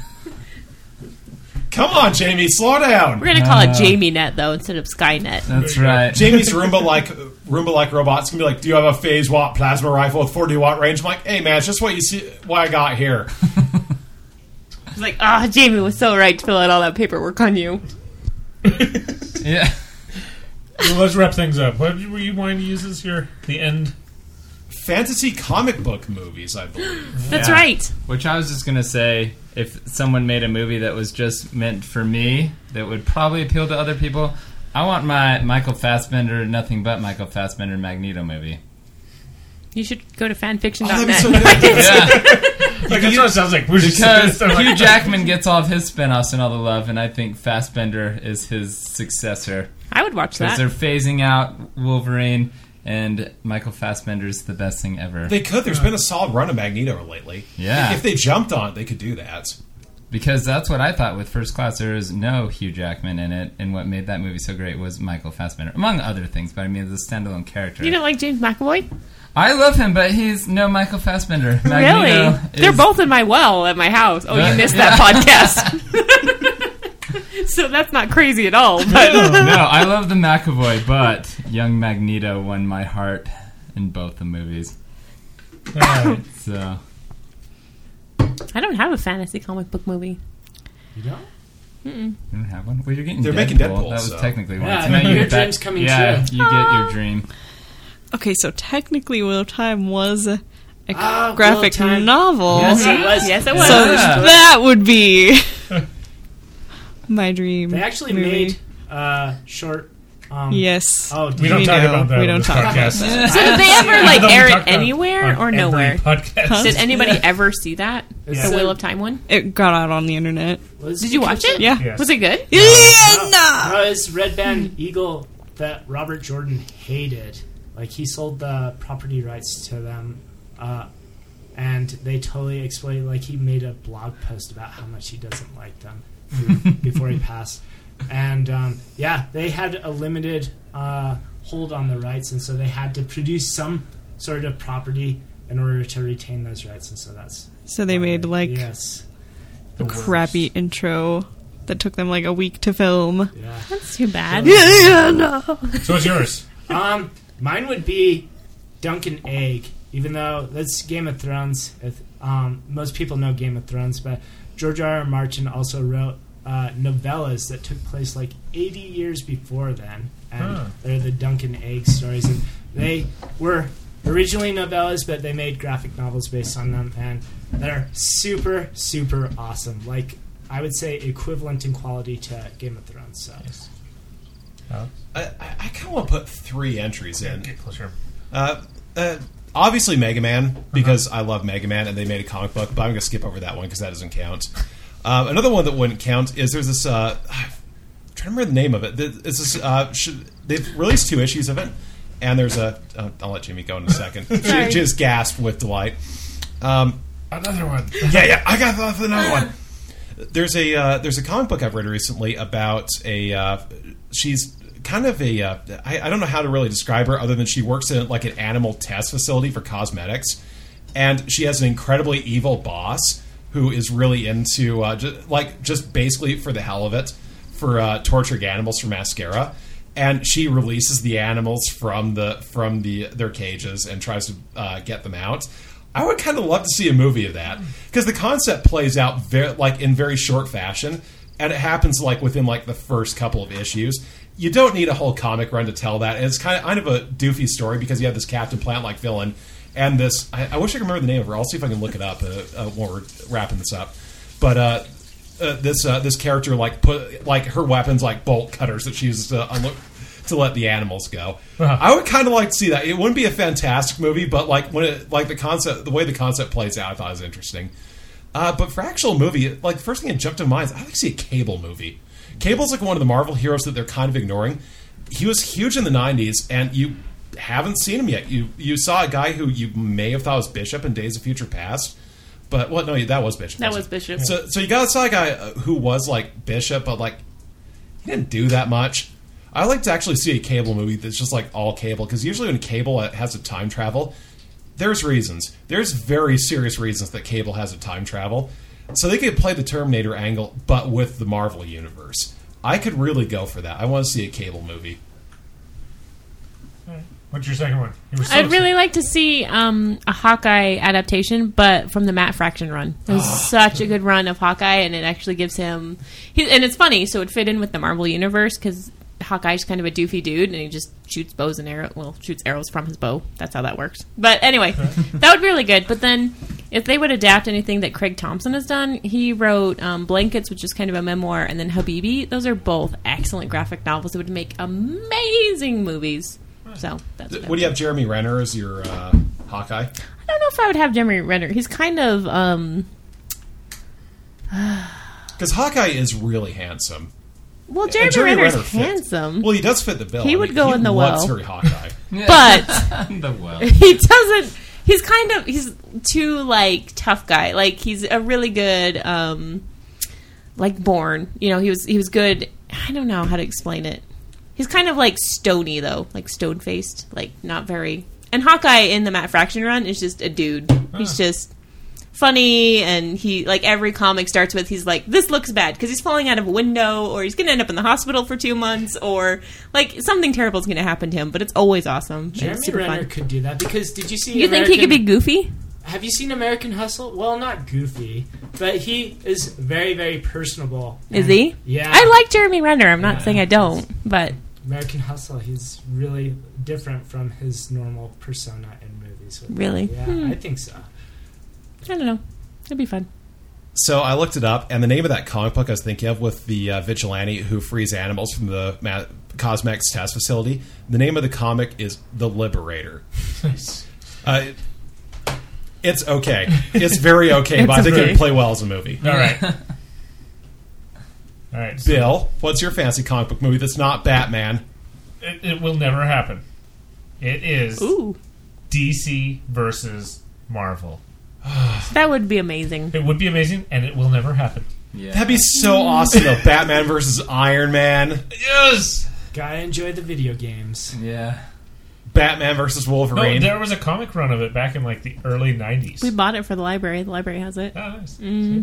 Come on, Jamie, slow down. We're going to call it Jamie Net, though, instead of Skynet. That's right. Jamie's Roomba-like robot's gonna be like, do you have a phase watt plasma rifle with 40 watt range? I'm like, hey man, it's just what you see, what I got here. It's like, Jamie was so right to fill out all that paperwork on you. Yeah. Well, let's wrap things up. What were you wanting to use as the end? Fantasy comic book movies, I believe. That's Yeah. right. Which I was just going to say, if someone made a movie that was just meant for me, that would probably appeal to other people, I want my Michael Fassbender, nothing but Michael Fassbender Magneto movie. You should go to fanfiction.net. Oh, that'd be so Yeah. Like, that's what it sounds like. We're just Because sitting there Hugh like- Jackman gets all of his spin-offs and all the love, and I think Fassbender is his successor. I would watch Because that. they're phasing out Wolverine, and Michael Fassbender's the best thing ever. They could. There's been a solid run of Magneto lately. Yeah. If they jumped on it, they could do that. Because that's what I thought with First Class. There was no Hugh Jackman in it, and what made that movie so great was Michael Fassbender, among other things. But I mean, as a standalone character, You don't like James McAvoy? I love him, but he's no Michael Fassbender. Really? Magneto They're is- both in my well at my house. Oh, you missed that podcast. So that's not crazy at all. But No, I love the McAvoy, but young Magneto won my heart in both the movies. Alright. So I don't have a fantasy comic book movie. You don't? you don't have one. Well, you're getting. They're Deadpool. making Deadpool, That was so. technically one. Yeah, So now your you get dream's that- coming yeah, true. you get your dream. Okay, so technically Wheel of Time was a Ah, graphic Wheel of Time. novel. Yes, it was. Yes, it was. So Yeah. that would be my dream. They actually movie. made short. Yes. Oh, We don't We talk know. about that We on don't this talk about podcast. that. So did they ever like Even though we air talk it about anywhere on or every nowhere? podcast. Did anybody ever see that? It's The a- Wheel of Time one? It got out on the internet. Did you watch it? Yeah. Yes. Was it good? No, it's Red Band Eagle that Robert Jordan hated. Like, he sold the property rights to them, and they totally explained, like, he made a blog post about how much he doesn't like them before he passed. And, yeah, they had a limited hold on the rights, and so they had to produce some sort of property in order to retain those rights, and so that's... So they made like Yes. a crappy intro that took them like a week to film. Yeah. That's too bad. So what's yours? Mine would be Duncan Egg, even though that's Game of Thrones. Most people know Game of Thrones, but George R. R. Martin also wrote novellas that took place like 80 years before then, and they're the Duncan Egg stories. And they were originally novellas, but they made graphic novels based on them, and they're super, super awesome. Like, I would say equivalent in quality to Game of Thrones. So. I kind of want to put 3 entries in. Get closer. Obviously Mega Man, because I love Mega Man and they made a comic book, but I'm going to skip over that one because that doesn't count. Another one that wouldn't count is there's this... I'm trying to remember the name of it. It's this, they've released 2 issues of it, and there's a... I'll let Jimmy go in a second. She just gasped with delight. Another one. Yeah, I got another one. There's a comic book I've read recently about she's kind of a I don't know how to really describe her other than she works in like an animal test facility for cosmetics, and she has an incredibly evil boss who is really into just basically for the hell of it for torturing animals for mascara. And she releases the animals from their cages and tries to get them out. I would kind of love to see a movie of that because the concept plays out in very short fashion, and it happens like within like the first couple of issues. You don't need a whole comic run to tell that. And it's kind of a doofy story because you have this Captain Plant-like villain and this. I wish I could remember the name of her. I'll see if I can look it up when we're wrapping this up. But this character put her weapons like bolt cutters that she uses to let the animals go. Uh-huh. I would kind of like to see that. It wouldn't be a fantastic movie, but the way the concept plays out, I thought was interesting. But for actual movie, the first thing that jumped to mind is I'd like to see a Cable movie. Cable's like one of the Marvel heroes that they're kind of ignoring. He was huge in the 90s, and you haven't seen him yet. You saw a guy who you may have thought was Bishop in Days of Future Past. But no, that was Bishop. That was Bishop. So you saw a guy who was like Bishop, but he didn't do that much. I like to actually see a Cable movie that's just like all Cable, because usually when Cable has a time travel, there's reasons. There's very serious reasons that Cable has a time travel. So they could play the Terminator angle, but with the Marvel universe. I could really go for that. I want to see a Cable movie. What's your second one? I'd really like to see a Hawkeye adaptation, but from the Matt Fraction run. It was such a good run of Hawkeye, and it actually gives him... and it's funny, so it fit in with the Marvel Universe, because Hawkeye's kind of a doofy dude, and he just shoots bows and arrows. Well, shoots arrows from his bow. That's how that works. But anyway, that would be really good. But then, if they would adapt anything that Craig Thompson has done, he wrote Blankets, which is kind of a memoir, and then Habibi. Those are both excellent graphic novels that would make amazing movies. So that's what do you have Jeremy Renner as your Hawkeye? I don't know if I would have Jeremy Renner. He's kind of because Hawkeye is really handsome. Well, Jeremy Renner's handsome. Well, he does fit the bill. He would go in the well. Very Hawkeye. But the well. He doesn't. He's too tough guy. He's a really good Bourne. You know, he was good. I don't know how to explain it. He's kind of stony though, stone faced, not very. And Hawkeye in the Matt Fraction run is just a dude. He's just funny, and he every comic starts with he's this looks bad because he's falling out of a window, or he's going to end up in the hospital for 2 months, or something terrible is going to happen to him. But it's always awesome. Jeremy Renner could do that because did you see? You think he could be goofy? Have you seen American Hustle? Well, not goofy, but he is very, very personable. Is he? Yeah. I like Jeremy Renner. I'm not saying I don't, but American Hustle, he's really different from his normal persona in movies. Really? Yeah, I think so. I don't know. It'd be fun. So I looked it up, and the name of that comic book I was thinking of with the vigilante who frees animals from the cosmetics test facility, the name of the comic is The Liberator. It's okay. It's very okay, but I think it would play well as a movie. All right. All right. So Bill, what's your fancy comic book movie that's not Batman? it will never happen. It is Ooh. DC versus Marvel. That would be amazing. It would be amazing, and it will never happen. Yeah. That'd be so awesome, though. Batman versus Iron Man. Yes! Gotta enjoy the video games. Yeah. Batman versus No, Wolverine. there was a comic run of it back in the early 90s. We bought it for the library. The library has it. Oh, nice.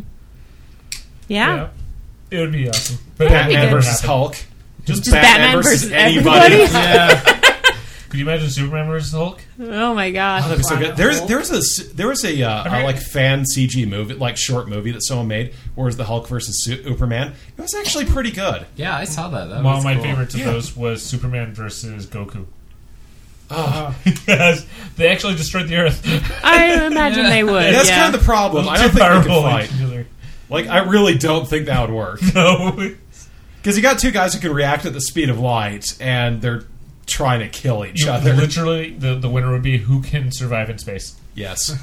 Yeah. It would be awesome. But That'd be Batman good. versus Hulk. Just Batman versus anybody. everybody. Yeah. Could you imagine Superman versus Hulk? Oh my Oh, god. that'd be so good. Planet There was a fan CG movie, short movie that someone made, where it was the Hulk versus Superman. It was actually pretty good. Yeah, I saw that. That One was of my cool. favorites of those was Superman versus Goku. Oh, Because they actually destroyed the Earth. I imagine they would. that's yeah. kind of the problem. I don't think they could fight. I really don't think that would work. No. Because you got two guys who can react at the speed of light, and they're trying to kill each other. Literally, the winner would be who can survive in space. Yes.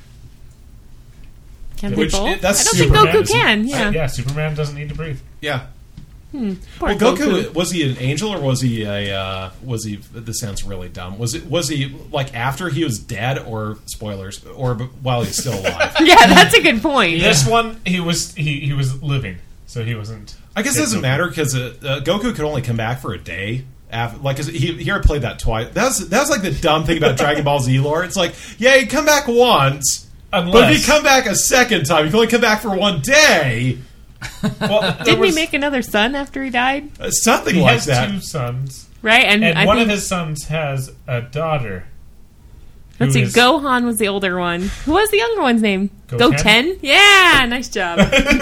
Can they Which- I don't that's think Superman, Goku isn't it? can. Yeah. Yeah, Superman doesn't need to breathe. Yeah. Poor Well, Goku, was he an angel or was he this sounds really dumb. Was he after he was dead, or spoilers, or while he's still alive? Yeah, that's a good point. This one, he was living, so he wasn't. I guess it doesn't matter because Goku could only come back for a day Like, 'cause he already played that twice. That's like the dumb thing about Dragon Ball Z lore. It's like, yeah, you come back once, but if you come back a second time, you can only come back for one day. Well, Didn't he make another son after he died? Something He like has that. 2 sons, Right, and and I one think, of his sons has a daughter. let's who see, is- Gohan was the older one. Who was the younger one's name? Goten? Goten? Yeah, nice job.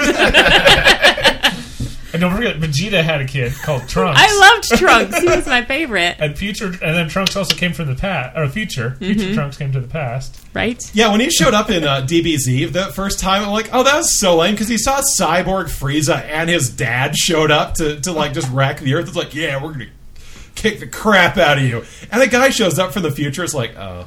And don't forget, Vegeta had a kid called Trunks. I loved Trunks. He was my favorite. And then Trunks also came from the past, or future. Future Trunks came to the past. Right? Yeah, when he showed up in DBZ the first time, I'm like, oh, that was so lame, because he saw Cyborg Frieza and his dad showed up to like just wreck the Earth. It's like, yeah, we're gonna kick the crap out of you. And the guy shows up from the future. It's like, oh,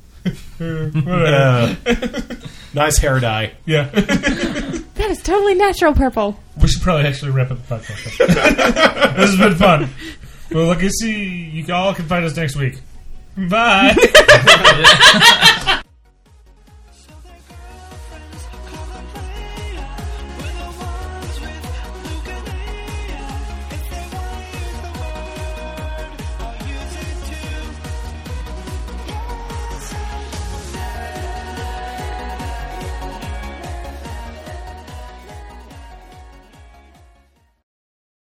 nice hair dye. Yeah. That is totally natural purple. We should probably actually wrap up the podcast. This has been fun. Well, look, you all can find us next week. Bye.